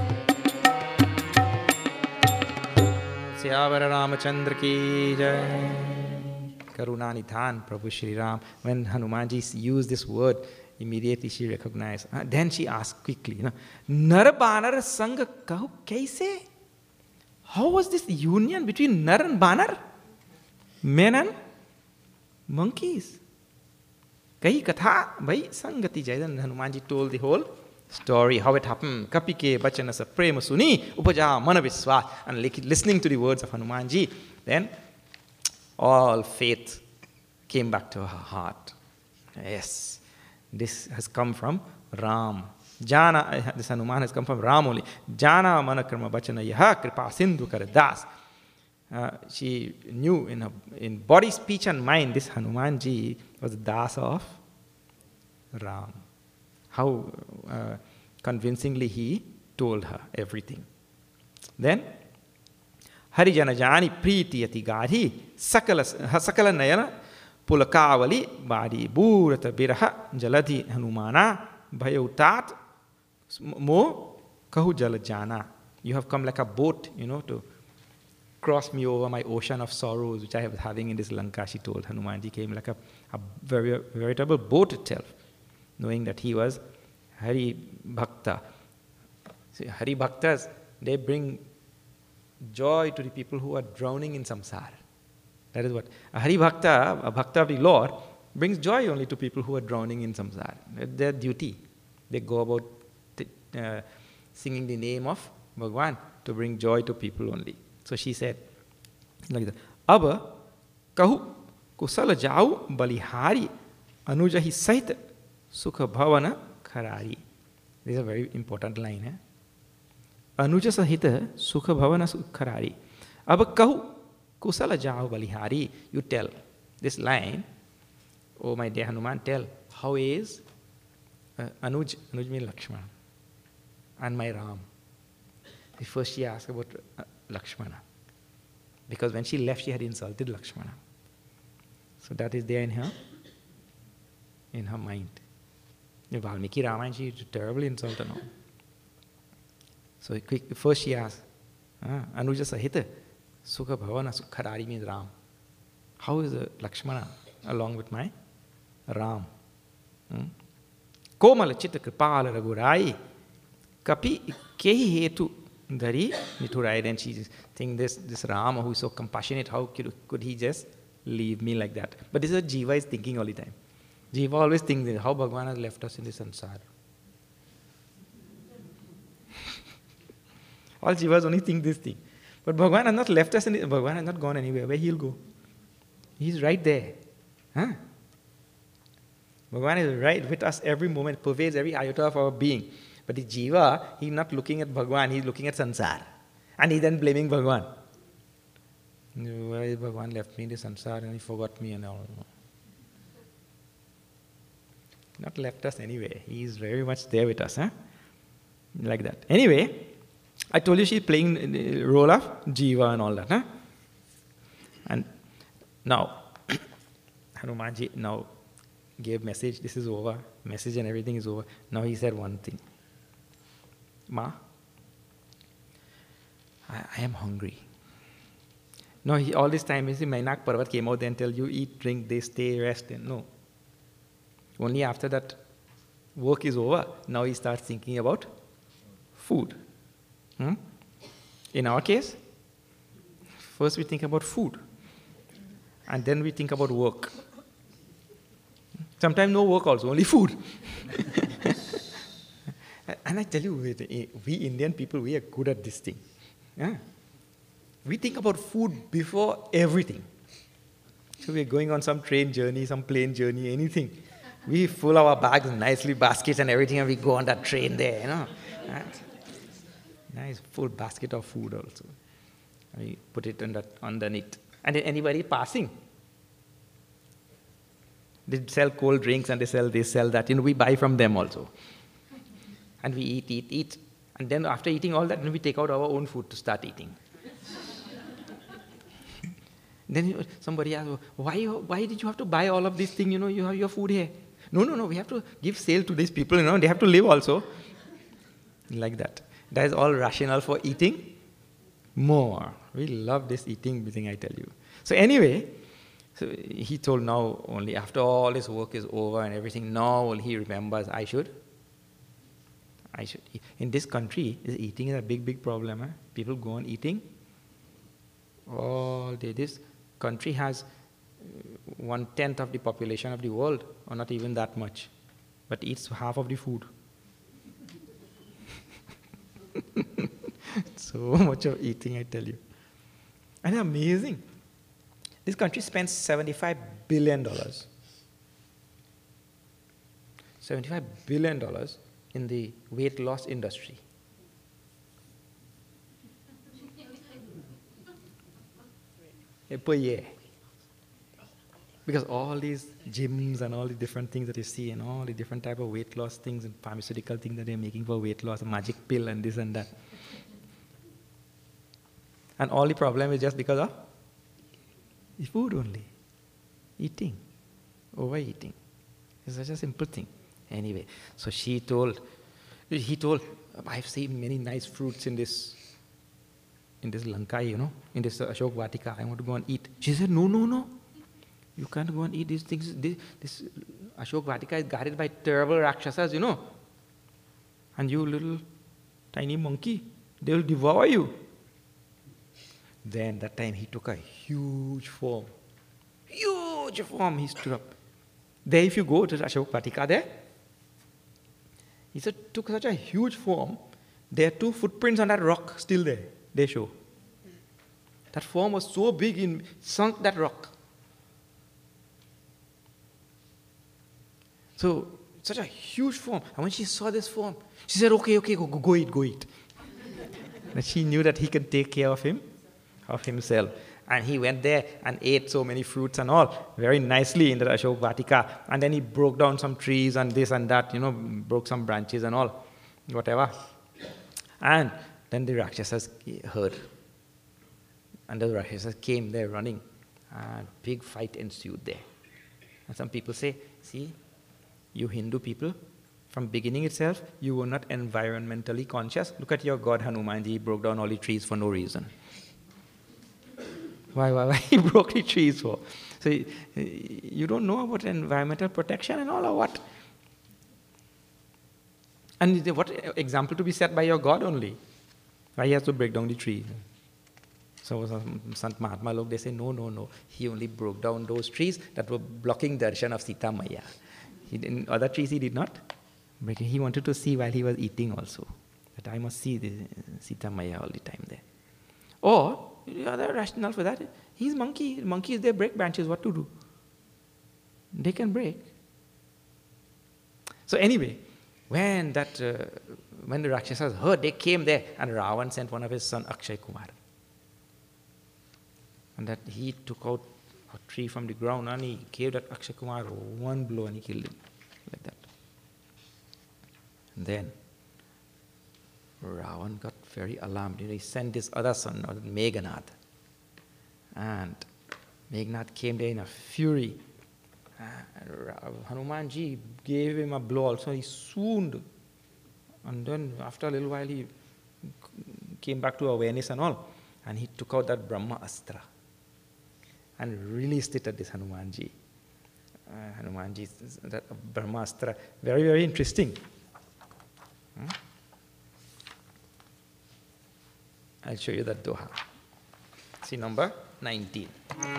सियावर रामचंद्र की जय। Karuna Nidhan Prabhu Shri Ram. When Hanumanji used this word, immediately she recognized. Uh, then she asked quickly, you know, Nar Banar Sang Kahu Kaise? How was this union between Nar and Banar? Men and monkeys. Kahi Katha Bhai Sangati Jaidan. Hanumanji told the whole story, how it happened. Kapike Bachanasa Prema Suni Upaja Manaviswa. And listening to the words of Hanumanji, then all faith came back to her heart. Yes, this has come from Ram. Jana, this Hanuman has come from Ram only. Jana manakrama bachana yaha kripa sindhu karadas. Uh, she knew in her, in body, speech and mind, this Hanumanji was the das of Ram. How uh, convincingly he told her everything. Then, Harijana Jani Priti Yati Gadhi Sakala Sakala Nayana Pulakavali Badi Burata Biraha Jaladi Hanumana Bhayutat Mo Kahu Jalajana. You have come like a boat, you know, to cross me over my ocean of sorrows which I was having in this Lanka, she told. Hanumanji came like a, a very veritable boat itself, knowing that he was Hari Bhakta. See, Hari Bhaktas, they bring joy to the people who are drowning in samsara. That is what a Hari Bhakta, a Bhakta of the Lord, brings joy only to people who are drowning in samsara. That's their duty. They go about uh, singing the name of Bhagwan to bring joy to people only. So she said, like that. Ab kahu kusala jau balihari anujahi sahita sukha bhavana kharari. This is a very important line. Eh? Anuja sahita sukha bhavana kharari. Ab kahu kusala jau balihari. You tell this line. Oh my dear Hanuman, tell how is uh, Anuj, Anuj means Lakshmana, and my Ram. First she asked about uh, Lakshmana, because when she left she had insulted Lakshmana. So that is there in her, in her mind. In Valmiki Ramayana she terribly insulted her. So quick, first she asked, uh, Anuja Sahita, Sukha Bhavana Sukharari means Ram. How is uh, Lakshmana along with my Ram? Hmm? Komala Chitta Kripala Raghurai Kapi Kehi Hetu Dhari Niturai. Then she thinks this, this Rama who is so compassionate, how could, could he just leave me like that? But this is what Jiva is thinking all the time. Jiva always thinks how Bhagavan has left us in this samsara. All Jivas only think this thing. But Bhagavan has not left us, in the, Bhagavan has not gone anywhere. Where he'll go? He's right there. Huh? Bhagavan is right with us every moment, pervades every iota of our being. But the Jiva, he's not looking at Bhagavan, he's looking at samsara. And he's then blaming Bhagavan. Why Bhagavan left me in the samsara and he forgot me and all. Not left us anyway. He is very much there with us. Huh? Like that. Anyway, I told you she's playing the role of Jiva and all that. Huh? And now, Hanumanji now gave message, this is over, message and everything is over. Now he said one thing. Ma, I, I am hungry. No, he, all this time, you see, Mainak Parvat came out there and tell you eat, drink, they stay, rest. And no. Only after that work is over, now he starts thinking about food. Hmm? In our case, first we think about food. And then we think about work. Sometimes no work also, only food. And I tell you, we Indian people, we are good at this thing. Yeah? We think about food before everything. So we are going on some train journey, some plane journey, anything. We fill our bags nicely, baskets and everything, and we go on that train there, you know. Right? Nice full basket of food also. We put it on that, underneath. And then anybody passing, they sell cold drinks and they sell this, sell that. You know, we buy from them also. And we eat, eat, eat. And then after eating all that, then we take out our own food to start eating. Then somebody asks, why, why did you have to buy all of this thing? You know, you have your food here. No, no, no, we have to give sale to these people, you know, they have to live also. Like that. That is all rationale for eating more. We love this eating thing, I tell you. So anyway, so he told now only after all his work is over and everything, now he remembers I should. I should. In this country, eating is a big, big problem. Eh? People go on eating all day. This country has one-tenth of the population of the world, or not even that much, but eats half of the food. So much of eating, I tell you. And amazing. This country spends seventy-five billion dollars. seventy-five billion dollars in the weight loss industry. Per year. Because all these gyms and all the different things that you see and all the different type of weight loss things and pharmaceutical things that they're making for weight loss, a magic pill and this and that. And all the problem is just because of food only. Eating. Overeating. It's such a simple thing. Anyway, so she told, he told, I've seen many nice fruits in this, in this Lanka, you know, in this Ashok Vatika. I want to go and eat. She said, no, no, no. You can't go and eat these things. This, this Ashok Vatika is guarded by terrible Rakshasas, you know. And you little tiny monkey, they will devour you. Then that time he took a huge form. Huge form he stood up. There if you go to Ashok Vatika there, he said, took such a huge form, there are two footprints on that rock still there, they show. That form was so big, it sunk that rock. So, such a huge form. And when she saw this form, she said, okay, okay, go, go, go eat, go eat. And she knew that he could take care of him, of himself. And he went there and ate so many fruits and all, very nicely in the Ashok Vatika. And then he broke down some trees and this and that, you know, broke some branches and all, whatever. And then the Rakshasas heard. And the Rakshasas came there running. And big fight ensued there. And some people say, see, you Hindu people, from beginning itself, you were not environmentally conscious. Look at your god Hanumanji, he broke down all the trees for no reason. Why, why, why he broke the trees for? So you don't know about environmental protection and all, or what? And what example to be set by your god only? Why he has to break down the tree? So Sant Mahatma Lok, they say, no, no, no. He only broke down those trees that were blocking darshan of Sita Maya. He, in other trees he did not. But he wanted to see while he was eating also. That I must see the Sita Maya all the time there. Or, the other rationale for that, he's monkey. Monkeys, they break branches. What to do? They can break. So anyway, when that, uh, when the Rakshasas heard, they came there, and Ravan sent one of his son, Akshay Kumar. And that he took out a tree from the ground and he gave that Akshay Kumar one blow and he killed him. Like that. And then Ravan got very alarmed. You know, he sent his other son, Meghnath. And Meghnath came there in a fury. And Hanumanji gave him a blow also. He swooned. And then after a little while he came back to awareness and all. And he took out that Brahma Astra and released it at this Hanumanji. Uh, Hanumanji, that Brahmastra, very, very interesting. Hmm? I'll show you that Doha. See number nineteen.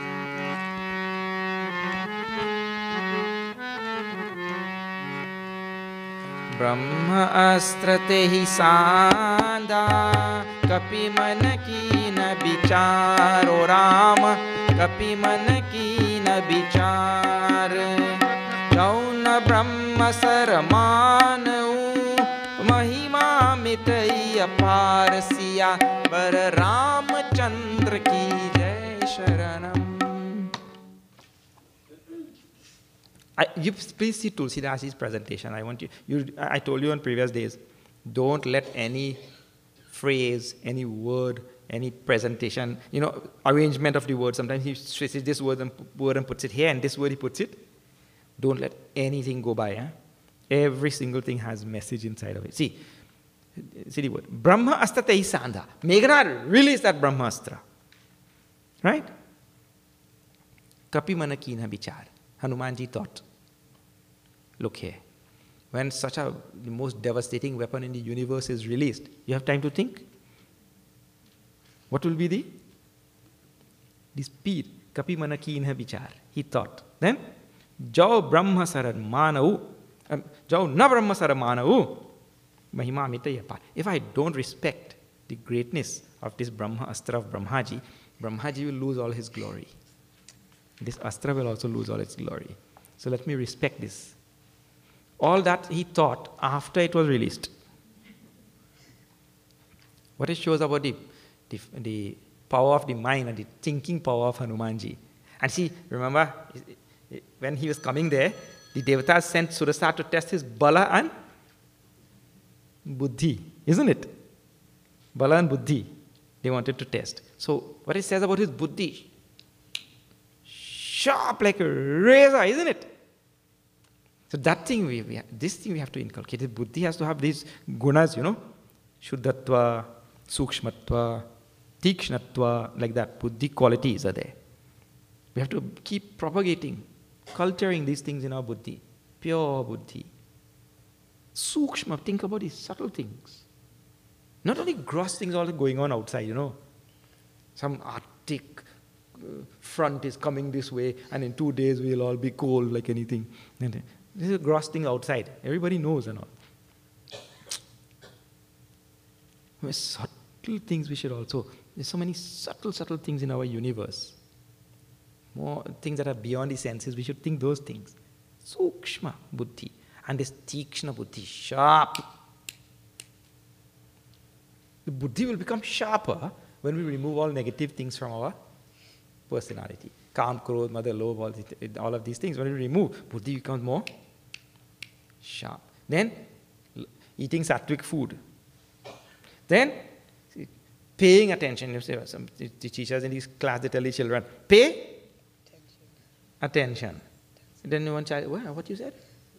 Brahma astra tehi sandha, kapi man ki na bicharo Rama. कपि मन की न विचार जौन ब्रह्म सरमानऊ महिमा मिटई अपार सिया बर रामचंद्र की जय शरणम. I, you please see Tulsidas's presentation. I want you, you. I told you on previous days, don't let any phrase, any word, any presentation, you know, arrangement of the word. Sometimes he stresses this word and, word and puts it here, and this word he puts it. Don't let anything go by. Eh? Every single thing has message inside of it. See, see the word. Brahma Astra Tehi Sandha. Meghnath released that Brahma Astra. Right? Kapi mana kina bichar. Hanumanji thought, look here. When such a, the most devastating weapon in the universe is released, you have time to think? What will be the? The speed. Kapi mana kina bichar. He thought. Then, Jao Brahma Saran Manau. Jao na Brahma Saran Manau. Mahima Mitayapa. If I don't respect the greatness of this Brahma Astra of Brahmaji, Brahmaji will lose all his glory. This Astra will also lose all its glory. So let me respect this. All that he thought after it was released. What it shows about the, the, the power of the mind and the thinking power of Hanumanji. And see, remember, when he was coming there, the Devatas sent Surasa to test his Bala and Buddhi, isn't it? Bala and Buddhi, they wanted to test. So what it says about his Buddhi, sharp like a razor, isn't it? So that thing, we, we this thing we have to inculcate. The Buddhi has to have these gunas, you know, Shuddhatva, Sukshmatva, Tikshnatva, like that. Buddhi qualities are there. We have to keep propagating, culturing these things in our Buddhi. Pure Buddhi. Sukshma, think about these subtle things. Not only gross things all going on outside, you know. Some Arctic uh, front is coming this way, and in two days we'll all be cold like anything. And this is a gross thing outside. Everybody knows and all. Well, subtle things we should also. There's so many subtle, subtle things in our universe. More things that are beyond the senses, we should think those things. Sukshma buddhi. And this tikshna buddhi, sharp. The buddhi will become sharper when we remove all negative things from our personality. Kam, krodh, mother, lobh, all, all of these things. When we remove, buddhi becomes more sharp. Then, eating sattvic food. Then, paying attention. You say, some teachers in these class, they tell the children, pay attention. attention. Then one child, what, what you said?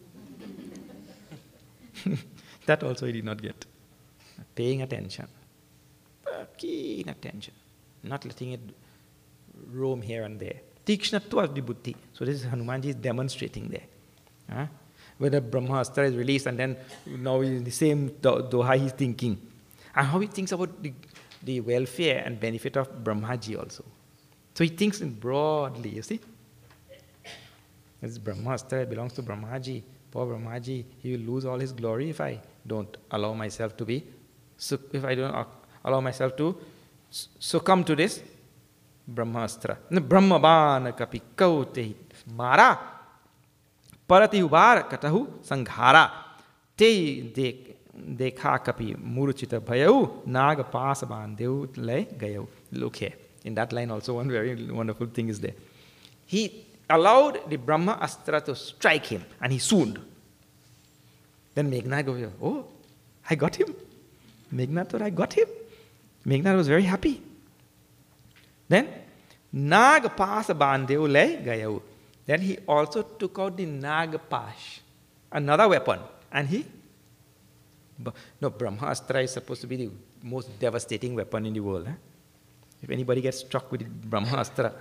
That also he did not get. Paying attention. Keen attention. Not letting it roam here and there. Tikshnatva buddhi. So this is Hanumanji is demonstrating there. Huh? Whether Brahmastra is released and then now in the same doha he's thinking. And how he thinks about the, the welfare and benefit of Brahmaji also. So he thinks in broadly, you see. This Brahmastra belongs to Brahmaji. Poor Brahmaji, he will lose all his glory if I don't allow myself to be, if I don't allow myself to succumb to this Brahmastra. Brahmabana kapi kaute mara parati ubar katahu sanghara te dekha kapi muruchita bhayau naga pasaban deu le gayau. Look here. In that line also one very wonderful thing is there. He allowed the Brahma Astra to strike him and he swooned. Then Meghnad goes, oh, I got him. Meghnad thought, I got him. Meghnad was very happy. Then, Nagapasa bandeu le gayau. Then he also took out the Nagapash, another weapon. And he, no, Brahmastra is supposed to be the most devastating weapon in the world. Eh? If anybody gets struck with the Brahmastra,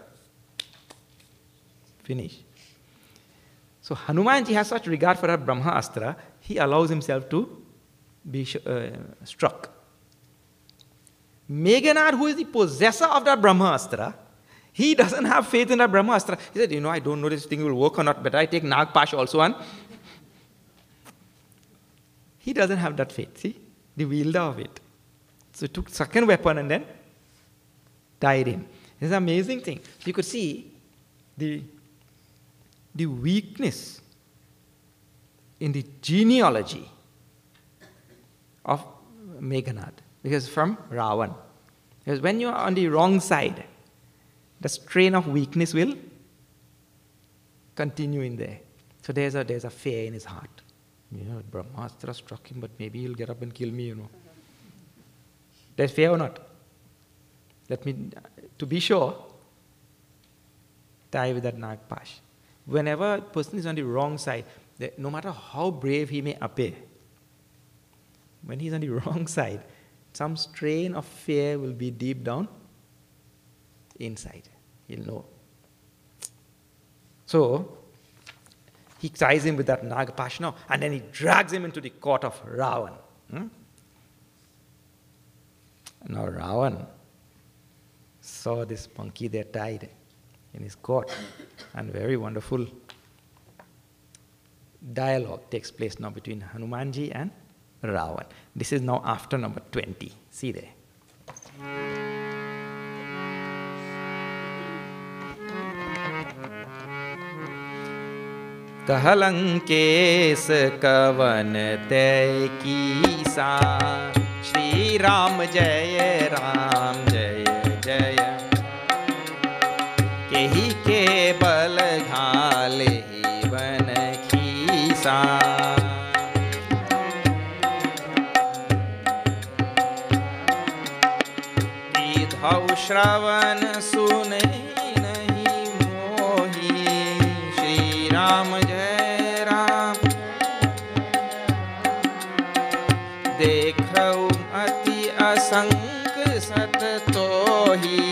finish. So Hanumanji has such regard for that Brahmastra, he allows himself to be uh, struck. Meghnad, who is the possessor of that Brahmastra, he doesn't have faith in that Brahmastra. He said, you know, I don't know this thing will work or not, but I take Nagpash also on. He doesn't have that faith, see? The wielder of it. So he took second weapon and then tied him. It's an amazing thing. So you could see the, the weakness in the genealogy of Meghnad. Because from Ravan. Because when you are on the wrong side, the strain of weakness will continue in there. So there's a, there's a fear in his heart. You know, Brahmastra struck him, but maybe he'll get up and kill me, you know. There's fear or not? Let me, to be sure, tie with that Nagpash. Whenever a person is on the wrong side, no matter how brave he may appear, when he's on the wrong side, some strain of fear will be deep down inside. He'll know. So, he ties him with that Nagapash now, and then he drags him into the court of Ravan. Hmm? Now Ravan saw this monkey there tied in his court, and very wonderful dialogue takes place now between Hanumanji and Ravan. This is now after number twenty. See there. कहलंकेश कवन तय कीसा श्री राम जय राम जय जय केहि के बल घाले बन खीसा दीधौ श्रवण सुने नहीं मोही श्री राम जय राम देखौ अति असंक सत तोही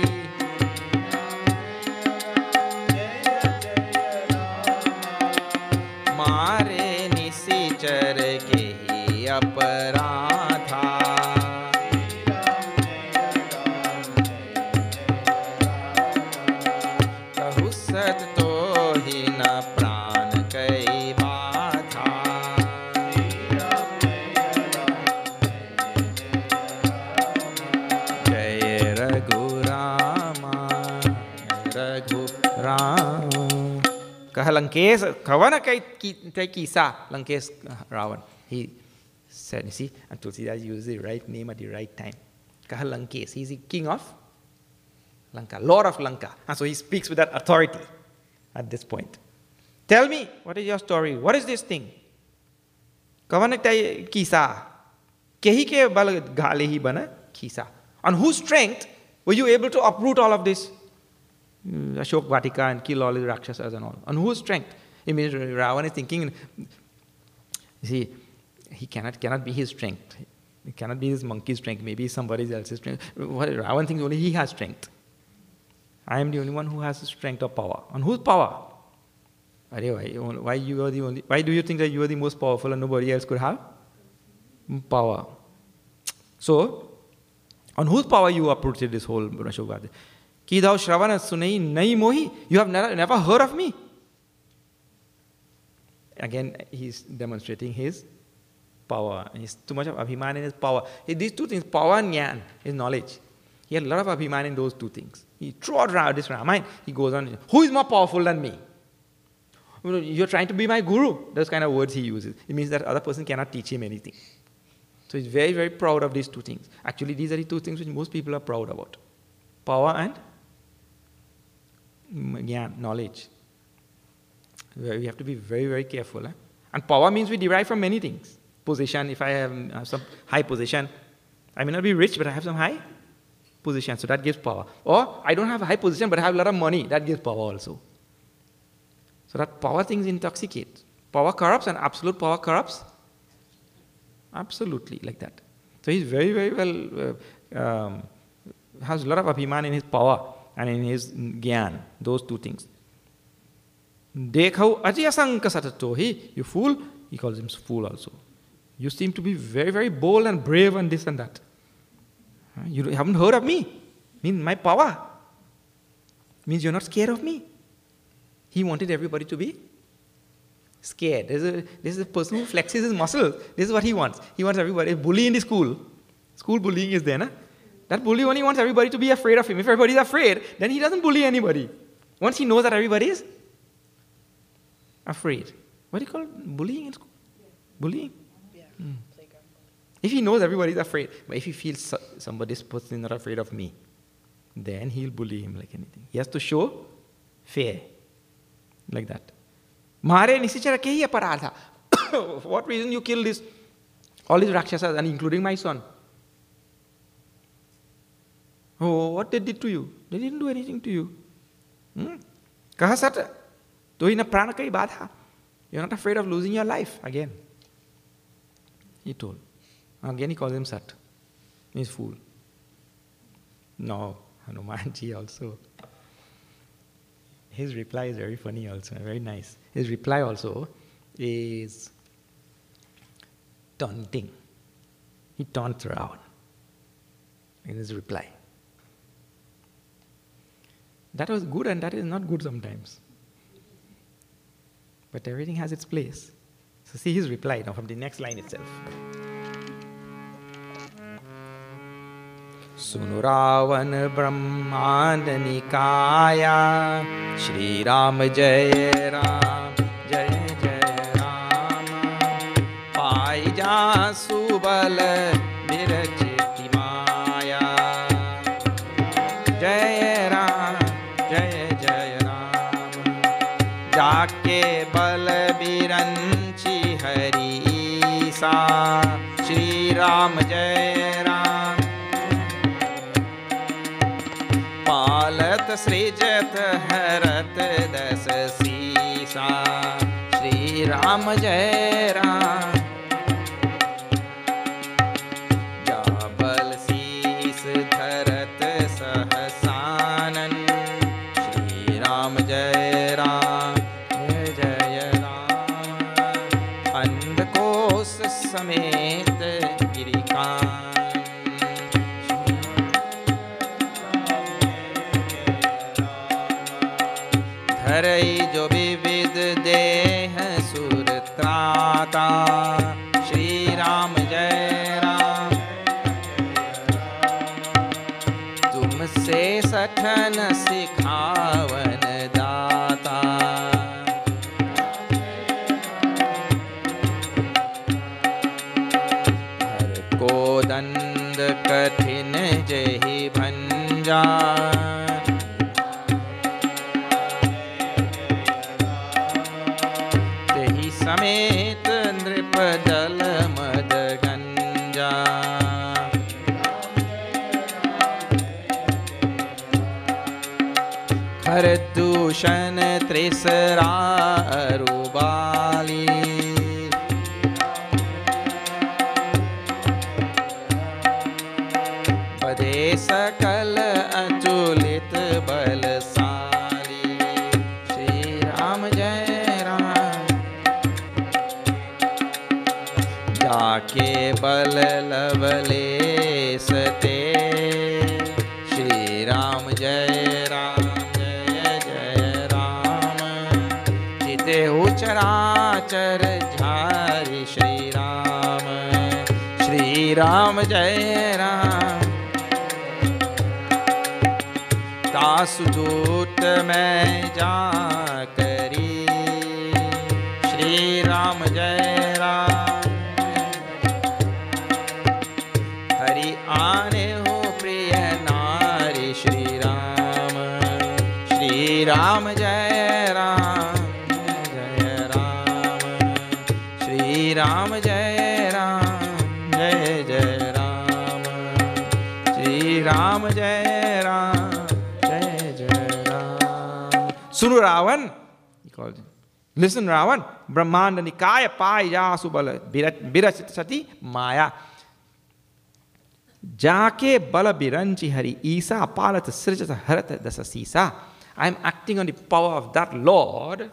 मारे निशिचर के ही अपराधा कहु सत तोही न प्राण कई बाधा जय Raghu Rama Raghu Ram Kah Lankesh, Kawana kai kisa, Lankesh Ravan. He said, you see, and Tulsidas uses the right name at the right time. Kah Lankesh, he's the king of Lanka, Lord of Lanka. And so he speaks with that authority at this point. Tell me, what is your story? What is this thing? Kawana kai kisa. Kehi ke bal gale hi bana kisa. On whose strength were you able to uproot all of this? Ashok Vatika and kill all the Rakshasas and all. On whose strength? It means Ravan is thinking, you see, he cannot, cannot be his strength. It cannot be his monkey's strength. Maybe somebody else's strength. Ravan thinks only he has strength. I am the only one who has the strength of power. On whose power? Why, why, you are the only, why do you think that you are the most powerful and nobody else could have power? So, on whose power you uprooted this whole Ashok Vatika? Ki thou Shravana sunai nai mohi. You have never, never heard of me. Again, he's demonstrating his power. He's too much of abhiman in his power. These two things, power and jnana, his knowledge. He had a lot of abhiman in those two things. He throughout this Ramayana, he goes on, who is more powerful than me? You're trying to be my guru. Those kind of words he uses. It means that other person cannot teach him anything. So he's very, very proud of these two things. Actually, these are the two things which most people are proud about. Power and jnana, knowledge. We have to be very, very careful. Eh? And power means we derive from many things. Position, if I have, have some high position, I may not be rich, but I have some high position, so that gives power. Or I don't have a high position, but I have a lot of money, that gives power also. So that power things intoxicate. Power corrupts and absolute power corrupts. Absolutely, like that. So he's very, very well, uh, um, has a lot of abhiman in his power and in his gyan, those two things. Dekhau ajayasanka satatohi, you fool, he calls him fool also. You seem to be very, very bold and brave and this and that. You haven't heard of me. Means my power. Means you're not scared of me. He wanted everybody to be scared. This is a, this is a person who flexes his muscles. This is what he wants. He wants everybody. A bully in the school. School bullying is there, na? That bully only wants everybody to be afraid of him. If everybody is afraid, then he doesn't bully anybody. Once he knows that everybody is afraid. What do you call it? Bullying in school? Yeah. Bullying? Yeah. Mm. If he knows everybody is afraid, but if he feels so, somebody is not afraid of me, then he'll bully him like anything. He has to show fear. Like that. Mare nisichara kehi aparadha. For what reason you kill this, all these Rakshasas, and including my son? Oh, what they did to you? They didn't do anything to you. Kahasata. Tohina prana kai badha. You're not afraid of losing your life again. He told. Again he calls him Sat. He's fool. No, Hanumanji also. His reply is very funny also, very nice. His reply also is taunting. He taunts Ravan in his reply. That was good and that is not good sometimes. But everything has its place. So see his reply now from the next line itself. Sunu Ravan Brahmand Nikaya Shri Ram Jai Ram Jai Jai Ram Pai Ja Subal Virachiti Maya Jai Ram Jai Jai Ram Jake Bal Biranchi Hari Sa Shri Ram Jai Ram पालत सृजत हरत दस सीसा श्री राम जय राम जाबल शीस धरत सहसानन श्री राम जय राम जय जय राम अंधकोश समेत गिरिकान हरई जो विविध देह सुर त्राता श्री राम जय राम तुमसे सठन सिखावन दाता समेत नृप दल मद गंजा खर दूषण त्रिसरा अरुबाली बधे सकल अचुलित बलशाली। श्री राम जय राम जाके बल लवलेश ते श्री राम जय राम जय जय राम जिते चराचर झारि श्री राम श्री राम जय राम तासु दूत मैं जा करी श्री राम जय राम हरि आने हो प्रिय नारी श्री राम श्री राम जय राम जय राम श्री राम जय राम जय जय राम श्री राम जय Ram Sunu Ravan, he called him. Listen, Ravan, Brahmanda Nikaya Paya Subala Birachati Maya. Jake Bala Biranchi Hari Isa Palat Srijata Harata Dasasisa. I am acting on the power of that Lord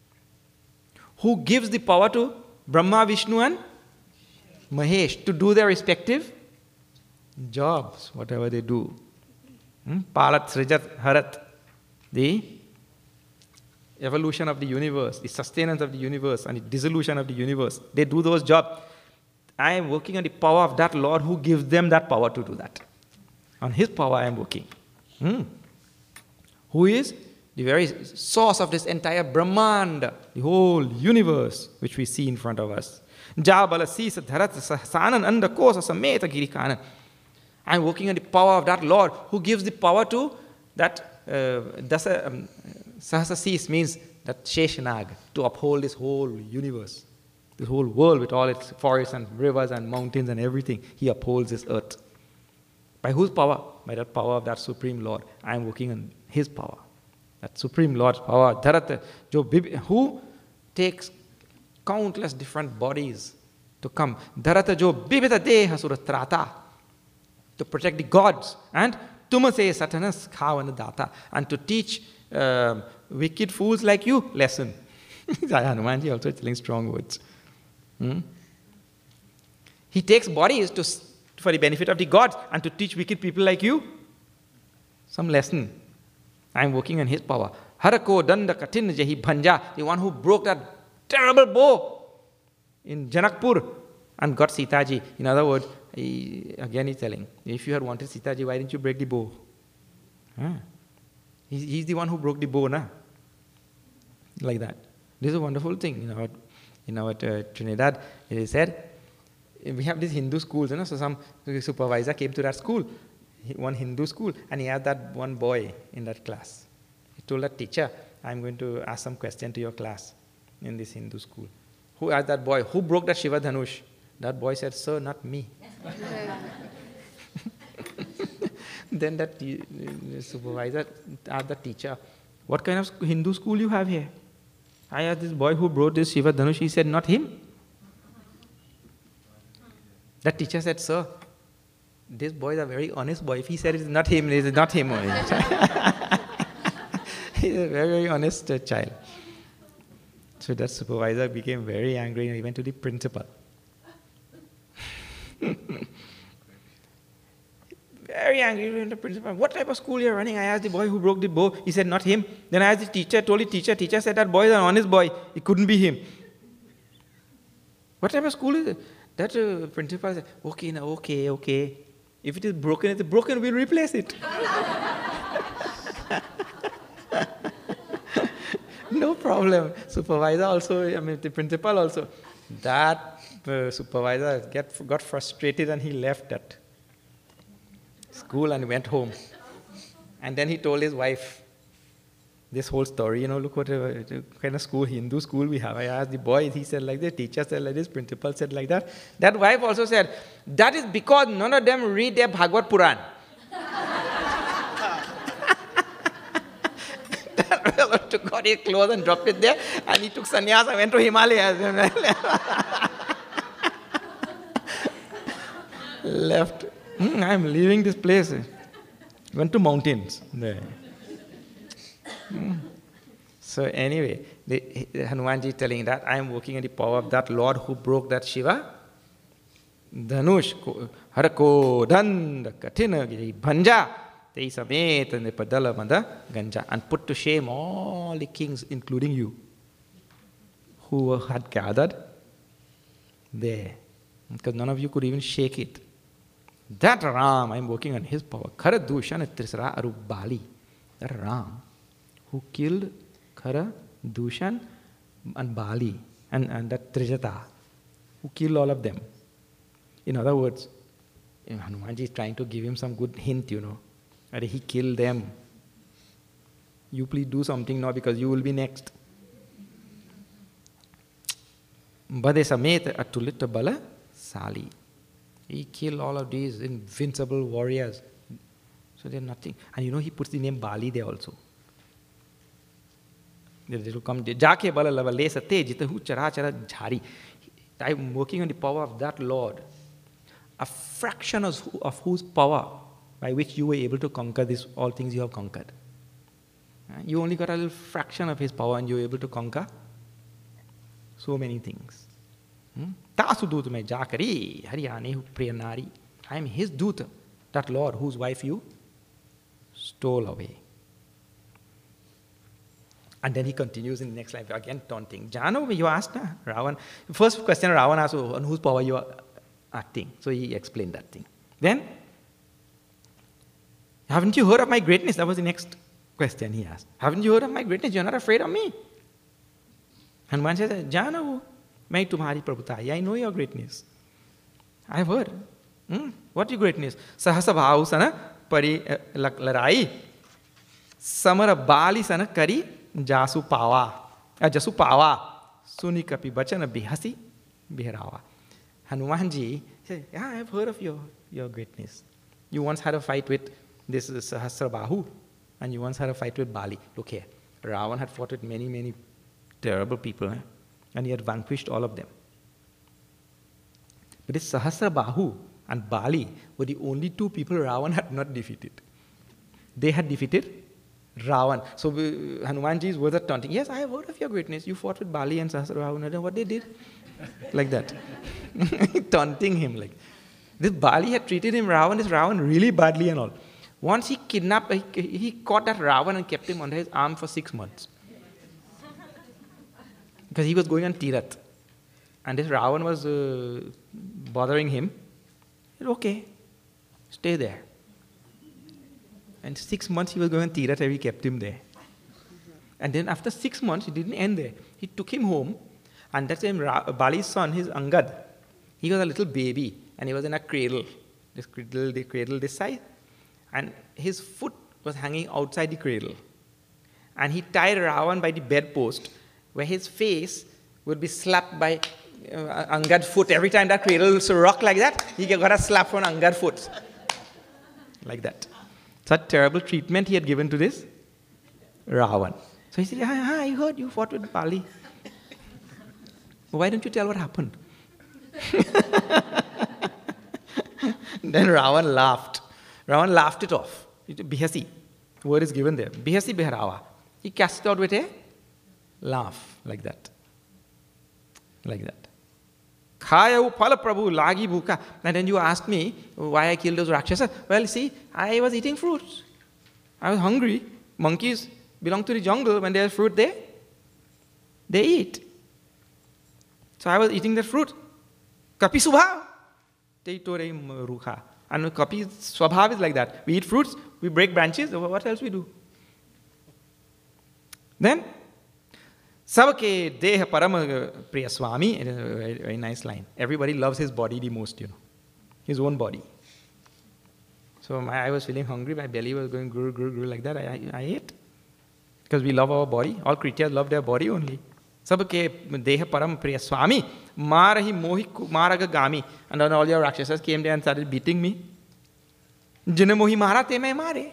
who gives the power to Brahma, Vishnu, and Mahesh to do their respective jobs, whatever they do. Hmm? Palat Srijat Harat. The evolution of the universe, the sustenance of the universe, and the dissolution of the universe. They do those jobs. I am working on the power of that Lord who gives them that power to do that. On His power I am working. Hmm. Who is the very source of this entire Brahmanda, the whole universe which we see in front of us. Jabala Sisa Dharat Sanan Anda Kosa Sameta Girikana. I am working on the power of that Lord who gives the power to that uh, Dasa. Um, Sahasasis means that Sheshanag, to uphold this whole universe, this whole world with all its forests and rivers and mountains and everything. He upholds this earth. By whose power? By the power of that Supreme Lord. I am working on His power. That Supreme Lord's power. Dharata, who takes countless different bodies to come. Dharata jo bibita deha suratrata, to protect the gods. And tumase satanas khavana data, and to teach Uh, wicked fools like you, lesson. Hanumanji also telling strong words. Hmm? He takes bodies to, for the benefit of the gods and to teach wicked people like you some lesson. I am working on His power. Harako danda katin jahi bhanja, the one who broke that terrible bow in Janakpur and got Sitaji. In other words, he, again he's telling, if you had wanted Sitaji, why didn't you break the bow? Huh? He's, he's the one who broke the bow, na? Like that. This is a wonderful thing. In our, in our uh, Trinidad, it is said, we have these Hindu schools, you know, so some supervisor came to that school, one Hindu school, and he had that one boy in that class. He told that teacher, I'm going to ask some question to your class in this Hindu school. Who asked that boy, who broke that Shiva Dhanush? That boy said, sir, not me. Then that uh, supervisor asked the teacher, what kind of Hindu school you have here? I asked this boy who brought this Shiva Dhanush. He said, not him. That teacher said, sir, this boy is a very honest boy. If he said it's not him, it is not him only. He's a very, very honest uh, child. So that supervisor became very angry and he went to the principal. Very angry with the principal. What type of school you're running? I asked the boy who broke the bow. He said, not him. Then I asked the teacher, told the teacher. Teacher said that boy is an honest boy. It couldn't be him. What type of school is it? That uh, principal said, okay, now, okay, okay. If it is broken, it's broken, we'll replace it. No problem. Supervisor also, I mean, the principal also. That uh, supervisor get, got frustrated and he left that school and went home. And then he told his wife, this whole story, you know, look what a, kind of school, Hindu school we have. I asked the boy, he said like this, teacher said like this, principal said like that. That wife also said, that is because none of them read their Bhagavad Puran. That fellow took out his clothes and dropped it there, and he took sannyas and went to Himalayas. Left. Mm, I'm leaving this place. Went to mountains there. Mm. So anyway, the, Hanumanji telling that I am working in the power of that Lord who broke that Shiva. Dhanush, Harako, Danda, Katina, Bhanja, Te Samet, and the Padala Manda, Ganja, and put to shame all the kings, including you, who had gathered there. Because none of you could even shake it. That Ram, I'm working on his power. Khara Dushan Trisra Aru Bali. That Ram, who killed Khara, Dushan, and Bali, and, and that Trijata, who killed all of them. In other words, you know, Hanumanji is trying to give him some good hint, you know. That he killed them. You please do something now because you will be next. Bade Samet Atulita Bala Sali. He killed all of these invincible warriors. So they're nothing. And you know, he puts the name Bali there also. They will come. Jake Bala Lava Lesa Tejitahu Charachara Jhari. I'm working on the power of that Lord. A fraction of, of whose power by which you were able to conquer this, all things you have conquered. You only got a little fraction of his power and you were able to conquer so many things. Tasu Dut me Jakari, Haryani Priyanari. I am his Duta, that Lord whose wife you stole away. And then he continues in the next line, again taunting. Jano, you asked, na? Ravan. First question Ravan asked, on whose power you are acting. So he explained that thing. Then, haven't you heard of my greatness? That was the next question he asked. Haven't you heard of my greatness? You're not afraid of me. Hanuman says, Jano, मैं तुम्हारी प्रभुता, I know your greatness. I have heard. Hmm? What your greatness? Sahasa bhav sana pari larai. Samara bali sana kari jasu pawa. Jasu pawa. Suni kapi bachana bihasi bihrawa. Hanumanji said, yeah, I have heard of your, your greatness. You once had a fight with this Sahasrabahu, and you once had a fight with Bali. Look here. Ravan had fought with many, many terrible people. Eh? And he had vanquished all of them. But this Sahasrabahu and Bali were the only two people Ravan had not defeated. They had defeated Ravan. So uh, Hanumanji's words are taunting. Yes, I have heard of your greatness. You fought with Bali and Sahasrabahu. And what they did? Like that. Taunting him. Like this Bali had treated him, Ravan, this Ravan, really badly and all. Once he kidnapped, he, he caught that Ravan and kept him under his arm for six months. Because he was going on Tirath. And this Ravan was uh, bothering him. He said, okay, stay there. And six months he was going on Tirath and we kept him there. And then after six months, he didn't end there. He took him home. And that time, Ra- Bali's son, his Angad, he was a little baby. And he was in a cradle. This cradle, the cradle this size. And his foot was hanging outside the cradle. And he tied Ravan by the bedpost, where his face would be slapped by uh, Angad's foot. Every time that cradle used to rock like that, he got a slap from Angad's foot. Like that. Such terrible treatment he had given to this Ravan. So he said, ah, I heard you fought with Bali. Why don't you tell what happened? Then Ravan laughed. Ravan laughed it off. Bihasi. Word is given there. Bihasi Biharawa. He cast it out with a laugh, like that. Like that. Khaya phala prabhu lagi bhuka. And then you asked me why I killed those Rakshasas. Well, see, I was eating fruits. I was hungry. Monkeys belong to the jungle. When there's fruit there, they eat. So I was eating that fruit. Kapi subha. Te tore rukha. And Kapi's swabhav is like that. We eat fruits, we break branches. What else we do? Then, Sabake deha parama priya swami, very, very nice line. Everybody loves his body the most, you know. His own body. So my, I was feeling hungry, my belly was going gurr, gurr, gurr like that. I, I, I ate. Because we love our body. All creatures love their body only. Sabke deha param priya swami, marahi mohi maraga gami. And then all your Rakshasas came there and started beating me. Jine mohi mara te main mare.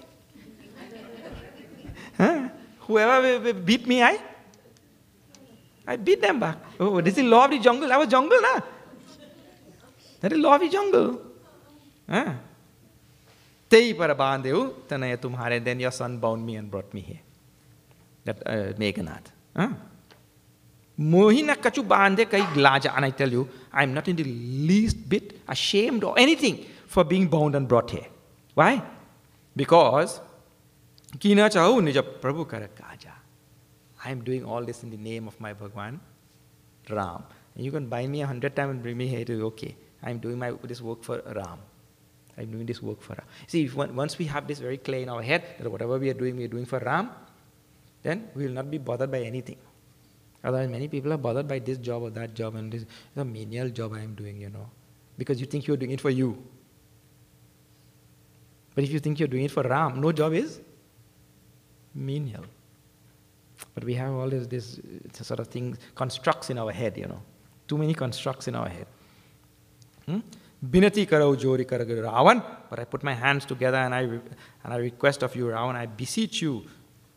Huh? Whoever beat me, I, I beat them back. Oh, this is law of the jungle. I was jungle, na? That is law of the jungle. Huh? Tei parabandeu tanaya tumhare. Then your son bound me and brought me here. That uh, Meghanath. Huh? Mohina kachu bande kai glaja. And I tell you, I'm not in the least bit ashamed or anything for being bound and brought here. Why? Because Kina chahu nija Prabhu kara kaja. I'm doing all this in the name of my Bhagwan Ram. And you can buy me a hundred times and bring me here to okay. I'm doing my this work for Ram. I'm doing this work for Ram. See, if one, once we have this very clear in our head that whatever we are doing, we are doing for Ram, then we will not be bothered by anything. Otherwise, many people are bothered by this job or that job, and this is a menial job I am doing, you know, because you think you're doing it for you. But if you think you're doing it for Ram, no job is menial. But we have all this, this sort of things, constructs in our head, you know. Too many constructs in our head. Binati karau jori karagar Ravan. But I put my hands together and I, and I request of you, Ravan, I beseech you,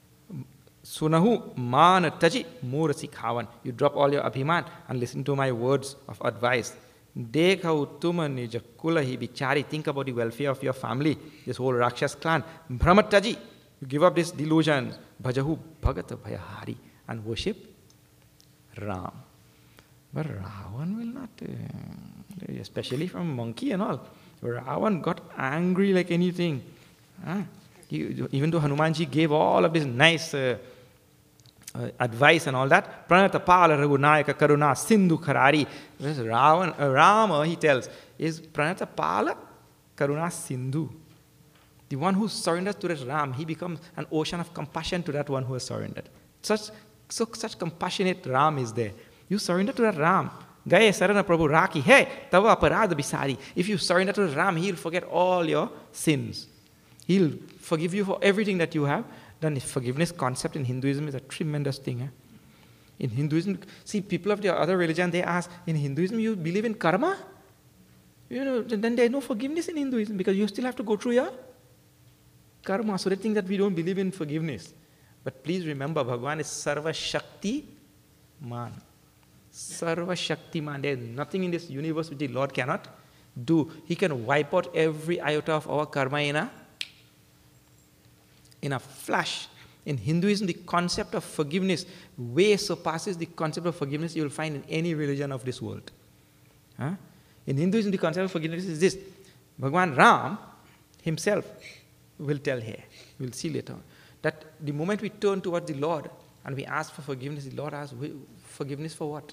Sunahu man taji murasi khavan. You drop all your abhiman and listen to my words of advice. Dekhau tuma nija kulahi bichari. Think about the welfare of your family, this whole Rakshas clan. Brahmataji. You give up this delusion. Bhajahu bhagata bhayahari. And worship Ram. But Ravan will not, uh, especially from monkey and all. Ravan got angry like anything. Huh? He, even though Hanumanji gave all of this nice uh, uh, advice and all that, Pranata Pala Raghunayaka Karuna Sindhu Kharari. Ravan, uh, Rama, he tells, is Pranata Pala Karuna Sindhu. The one who surrenders to that Ram, he becomes an ocean of compassion to that one who has surrendered. Such, so, such compassionate Ram is there. You surrender to that Ram. Gaye Sarana Prabhu Raki. Hey, Tava Aparada Bisari. If you surrender to the Ram, he'll forget all your sins. He'll forgive you for everything that you have done. The forgiveness concept in Hinduism is a tremendous thing. Eh? In Hinduism, see, people of the other religion, they ask, in Hinduism, you believe in karma? You know, then there's no forgiveness in Hinduism because you still have to go through your karma. So they think that we don't believe in forgiveness. But please remember, Bhagavan is Sarva Shakti Man. Sarva Shakti Man. There is nothing in this universe which the Lord cannot do. He can wipe out every iota of our karma in a, in a flash. In Hinduism, the concept of forgiveness way surpasses the concept of forgiveness you will find in any religion of this world. Huh? In Hinduism, the concept of forgiveness is this. Bhagavan Ram himself will tell here, we'll see later on, that the moment we turn towards the Lord and we ask for forgiveness, the Lord asks, forgiveness for what?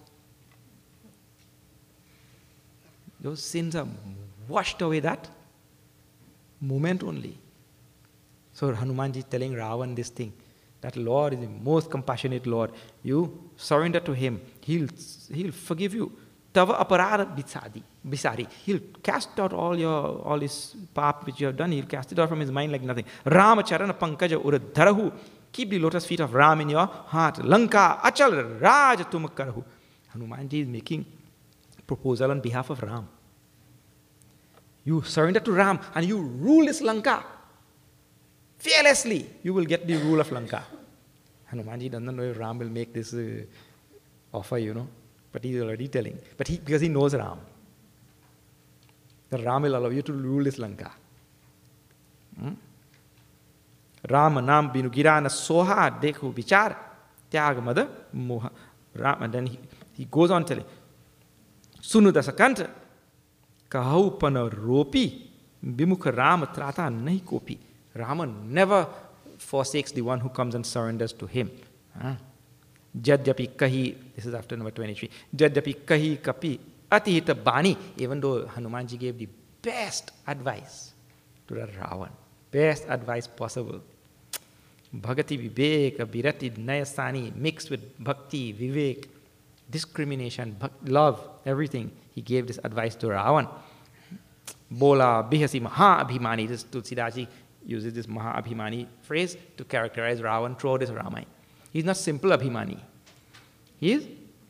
Those sins are washed away that moment only. So Hanumanji is telling Ravan this thing, that Lord is the most compassionate Lord. You surrender to Him, He'll, he'll forgive you. Tava aparara bisadi, bisari. He'll cast out all your all this path which you have done. He'll cast it out from his mind like nothing. Rama charana pankaja uradharahu. Keep the lotus feet of Ram in your heart. Lanka achal raj tumakarahu. Hanumanji is making proposal on behalf of Ram. You surrender to Ram and you rule this Lanka. Fearlessly, you will get the rule of Lanka. Hanumanji doesn't know if Ram will make this uh, offer, you know. But he's already telling. But he, because he knows Ram. That Ram will allow you to rule this Lanka. Hmm? Rama nam binugirana soha dekhu vichar tyagamada moha. Ram, and then he, he goes on telling. Sunu dasakanta kahau pana ropi bimukha Rama trata nahi kopi. Rama never forsakes the one who comes and surrenders to him. Huh? Jadyapi kahi, this is after number twenty-three. Jadyapi kahi kapi atihita bani. Even though Hanumanji gave the best advice to that Ravan, best advice possible. Bhagati vivek, birati nayasani, mixed with bhakti, vivek, discrimination, love, everything. He gave this advice to Ravan. Bola bihasi maha abhimani. This Tulsidaji uses this maha abhimani phrase to characterize Ravan throughout his Ramayana. He's not simple Abhimani. He is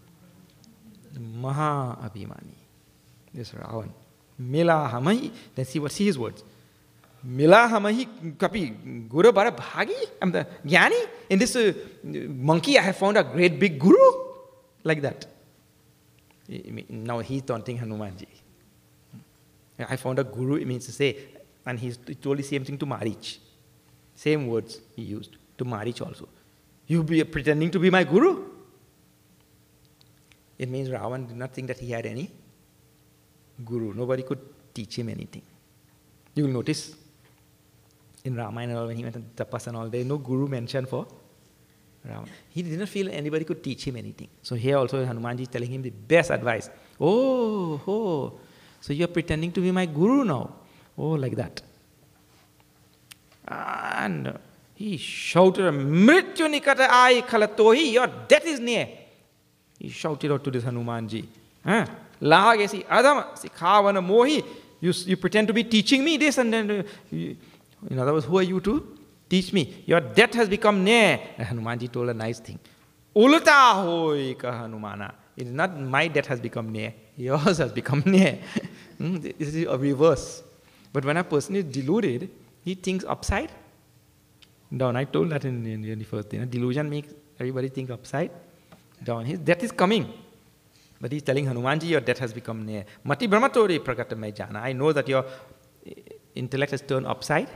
Maha Abhimani. This Ravan. Mila Hamahi. Let's see what see his words. Mila Hamahi Kapi Guru Bara Bhagi. I'm the Jnani. In this uh, monkey, I have found a great big guru. Like that. Now he's taunting Hanumanji. I found a guru, it means to say, and he's, he told the same thing to Marich. Same words he used to Marich also. You be pretending to be my guru? It means Ravan did not think that he had any guru. Nobody could teach him anything. You will notice in Ramayana and all, when he went on tapas and all, there is no guru mentioned for Ravan. He didn't feel anybody could teach him anything. So here also Hanumanji is telling him the best advice. Oh, oh, so you're pretending to be my guru now. Oh, like that. And he shouted, Mrityu nikata ai khalatohi, your death is near. He shouted out to this Hanumanji. Lahagesi Adam, Sikhavana Mohi, you, you pretend to be teaching me this, and then, uh, you, in other words, who are you to teach me? Your death has become near. And Hanumanji told a nice thing. Ulta hoi ka Hanumana. It is not my death has become near, yours has become near. This is a reverse. But when a person is deluded, he thinks upside down. I told that in, in, in the first thing. Delusion makes everybody think upside down. His death is coming. But he's telling Hanumanji, your death has become near. Mati Brahmatori Prakata Mai Jana. I know that your intellect has turned upside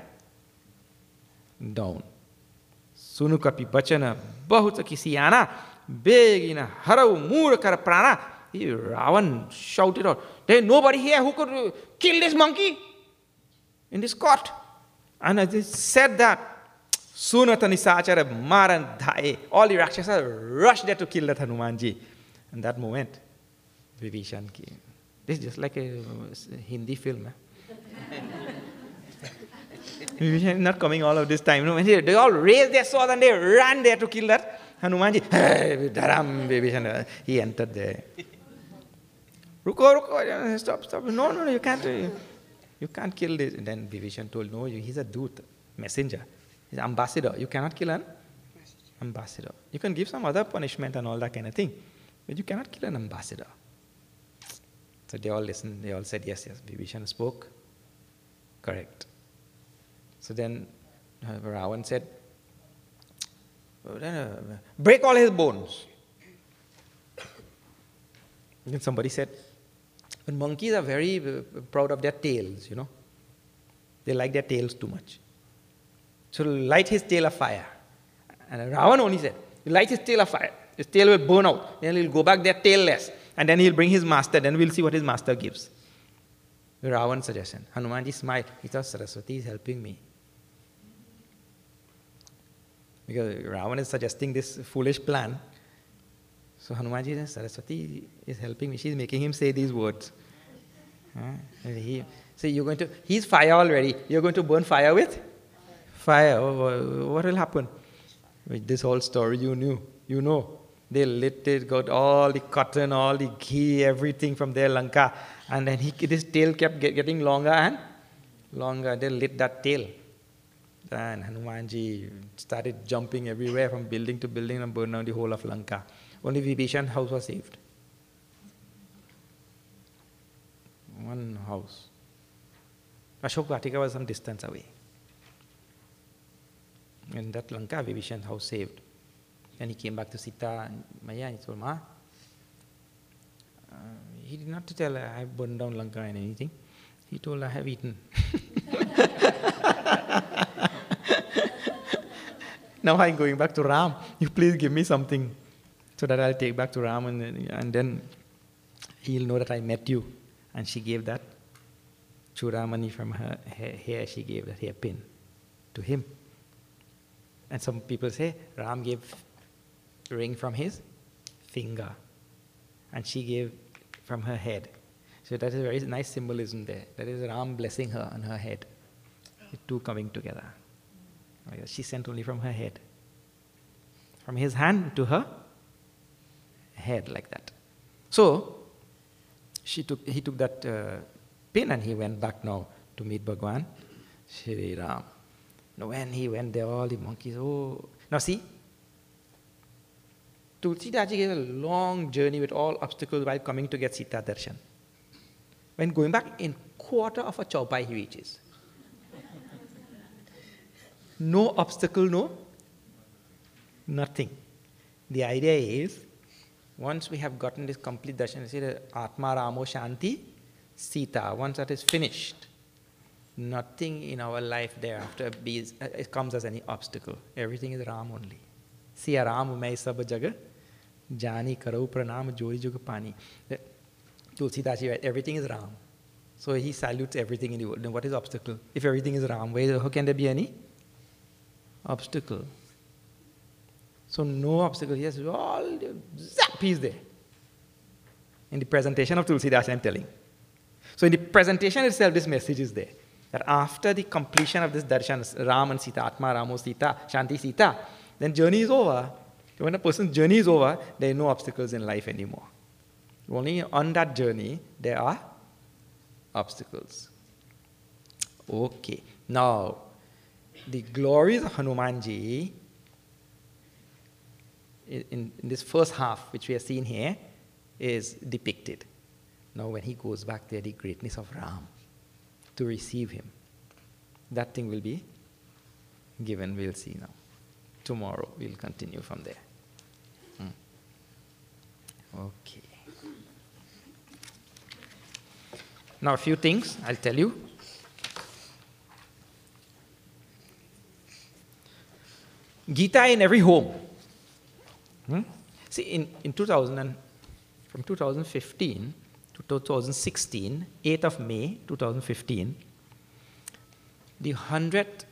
down. Sunukapi Bachana Bahuta Kisiyana Begina Harau Murakara Prana. Ravan shouted out, there is nobody here who could kill this monkey in this court. And as he said that, Sunatani Sachara Maran Dhae, all the Rakshasas rushed there to kill that Hanumanji. And that moment, Vibhishan came. This is just like a Hindi film. Eh? Vibhishan is not coming all of this time. No, they all raised their sword and they ran there to kill that Hanumanji. Hey, Dharam, Vibhishan, he entered there. Ruko, ruko, stop, stop. No, no, no, you can't. You, you can't kill this. And then Vibhishan told, no, he's a doot, messenger. He's an ambassador. You cannot kill an ambassador. You can give some other punishment and all that kind of thing. But you cannot kill an ambassador. So they all listened. They all said, yes, yes. Vibhishan spoke correct. So then uh, Ravan said, oh, then, uh, break all his bones. And then somebody said, but monkeys are very uh, proud of their tails, you know. They like their tails too much. So light his tail afire. And Ravan only said, light his tail afire. His tail will burn out. Then he'll go back there tailless. And then he'll bring his master. Then we'll see what his master gives. Ravan's suggestion. Hanumanji smiled. He thought, Saraswati is helping me. Because Ravan is suggesting this foolish plan. So Hanumanji says, Saraswati is helping me. She's making him say these words. Huh? And he, so you're going to, he's fire already. You're going to burn fire with? Fire. Oh, what will happen? With this whole story you knew. You know. They lit it, got all the cotton, all the ghee, everything from their Lanka. And then he, this tail kept get, getting longer and longer. They lit that tail. And Hanumanji started jumping everywhere from building to building and burned down the whole of Lanka. Only Vibhishan's house was saved. One house. Ashok Vatika was some distance away. In that Lanka, Vibhishan's house saved. And he came back to Sita and Maya and he told, Ma, uh, he did not tell her I have burned down Lanka and anything. He told her I have eaten. Now I'm going back to Ram. You please give me something so that I'll take back to Ram and, and then he'll know that I met you. And she gave that Churamani from her hair, she gave that hairpin to him. And some people say Ram gave ring from his finger and she gave from her head. So that is a very nice symbolism there. That is Ram blessing her on her head. The two coming together. She sent only from her head. From his hand to her head, like that. So, she took, he took that uh, pin and he went back now to meet Bhagwan Shri Ram. Now when he went there, all the monkeys, oh... Now see, Tulsidas gave a long journey with all obstacles while coming to get Sita Darshan. When going back, in quarter of a chaupai he reaches. No obstacle, no nothing. The idea is, once we have gotten this complete darshan, see the Atma Ramo Shanti Sita, once that is finished, nothing in our life thereafter be, uh, it comes as any obstacle. Everything is Ram only. Siya Ram mai sab jaga jani karo pranam jori jug pani. Tulsidas, right? Everything is Ram. So he salutes everything in the world. Then what is obstacle? If everything is Ram, where, how can there be any obstacle? So no obstacle. Yes, all zap, he's there. In the presentation of Tulsidas, I'm telling. So in the presentation itself, this message is there. That after the completion of this darshan, Ram and Sita, Atma, Ramo, Sita, Shanti, Sita, then journey is over. When a person's journey is over, there are no obstacles in life anymore. Only on that journey, there are obstacles. Okay. Now, the glories of Hanumanji in, in this first half, which we are seeing here, is depicted. Now, when he goes back there, the greatness of Ram to receive him, that thing will be given. We'll see now. Tomorrow, we'll continue from there. Hmm. Okay. Now, a few things I'll tell you. Gita in every home. Hmm? See, in, in two thousand, and, from two thousand fifteen to two thousand sixteen, eighth of May two thousand fifteen, the hundredth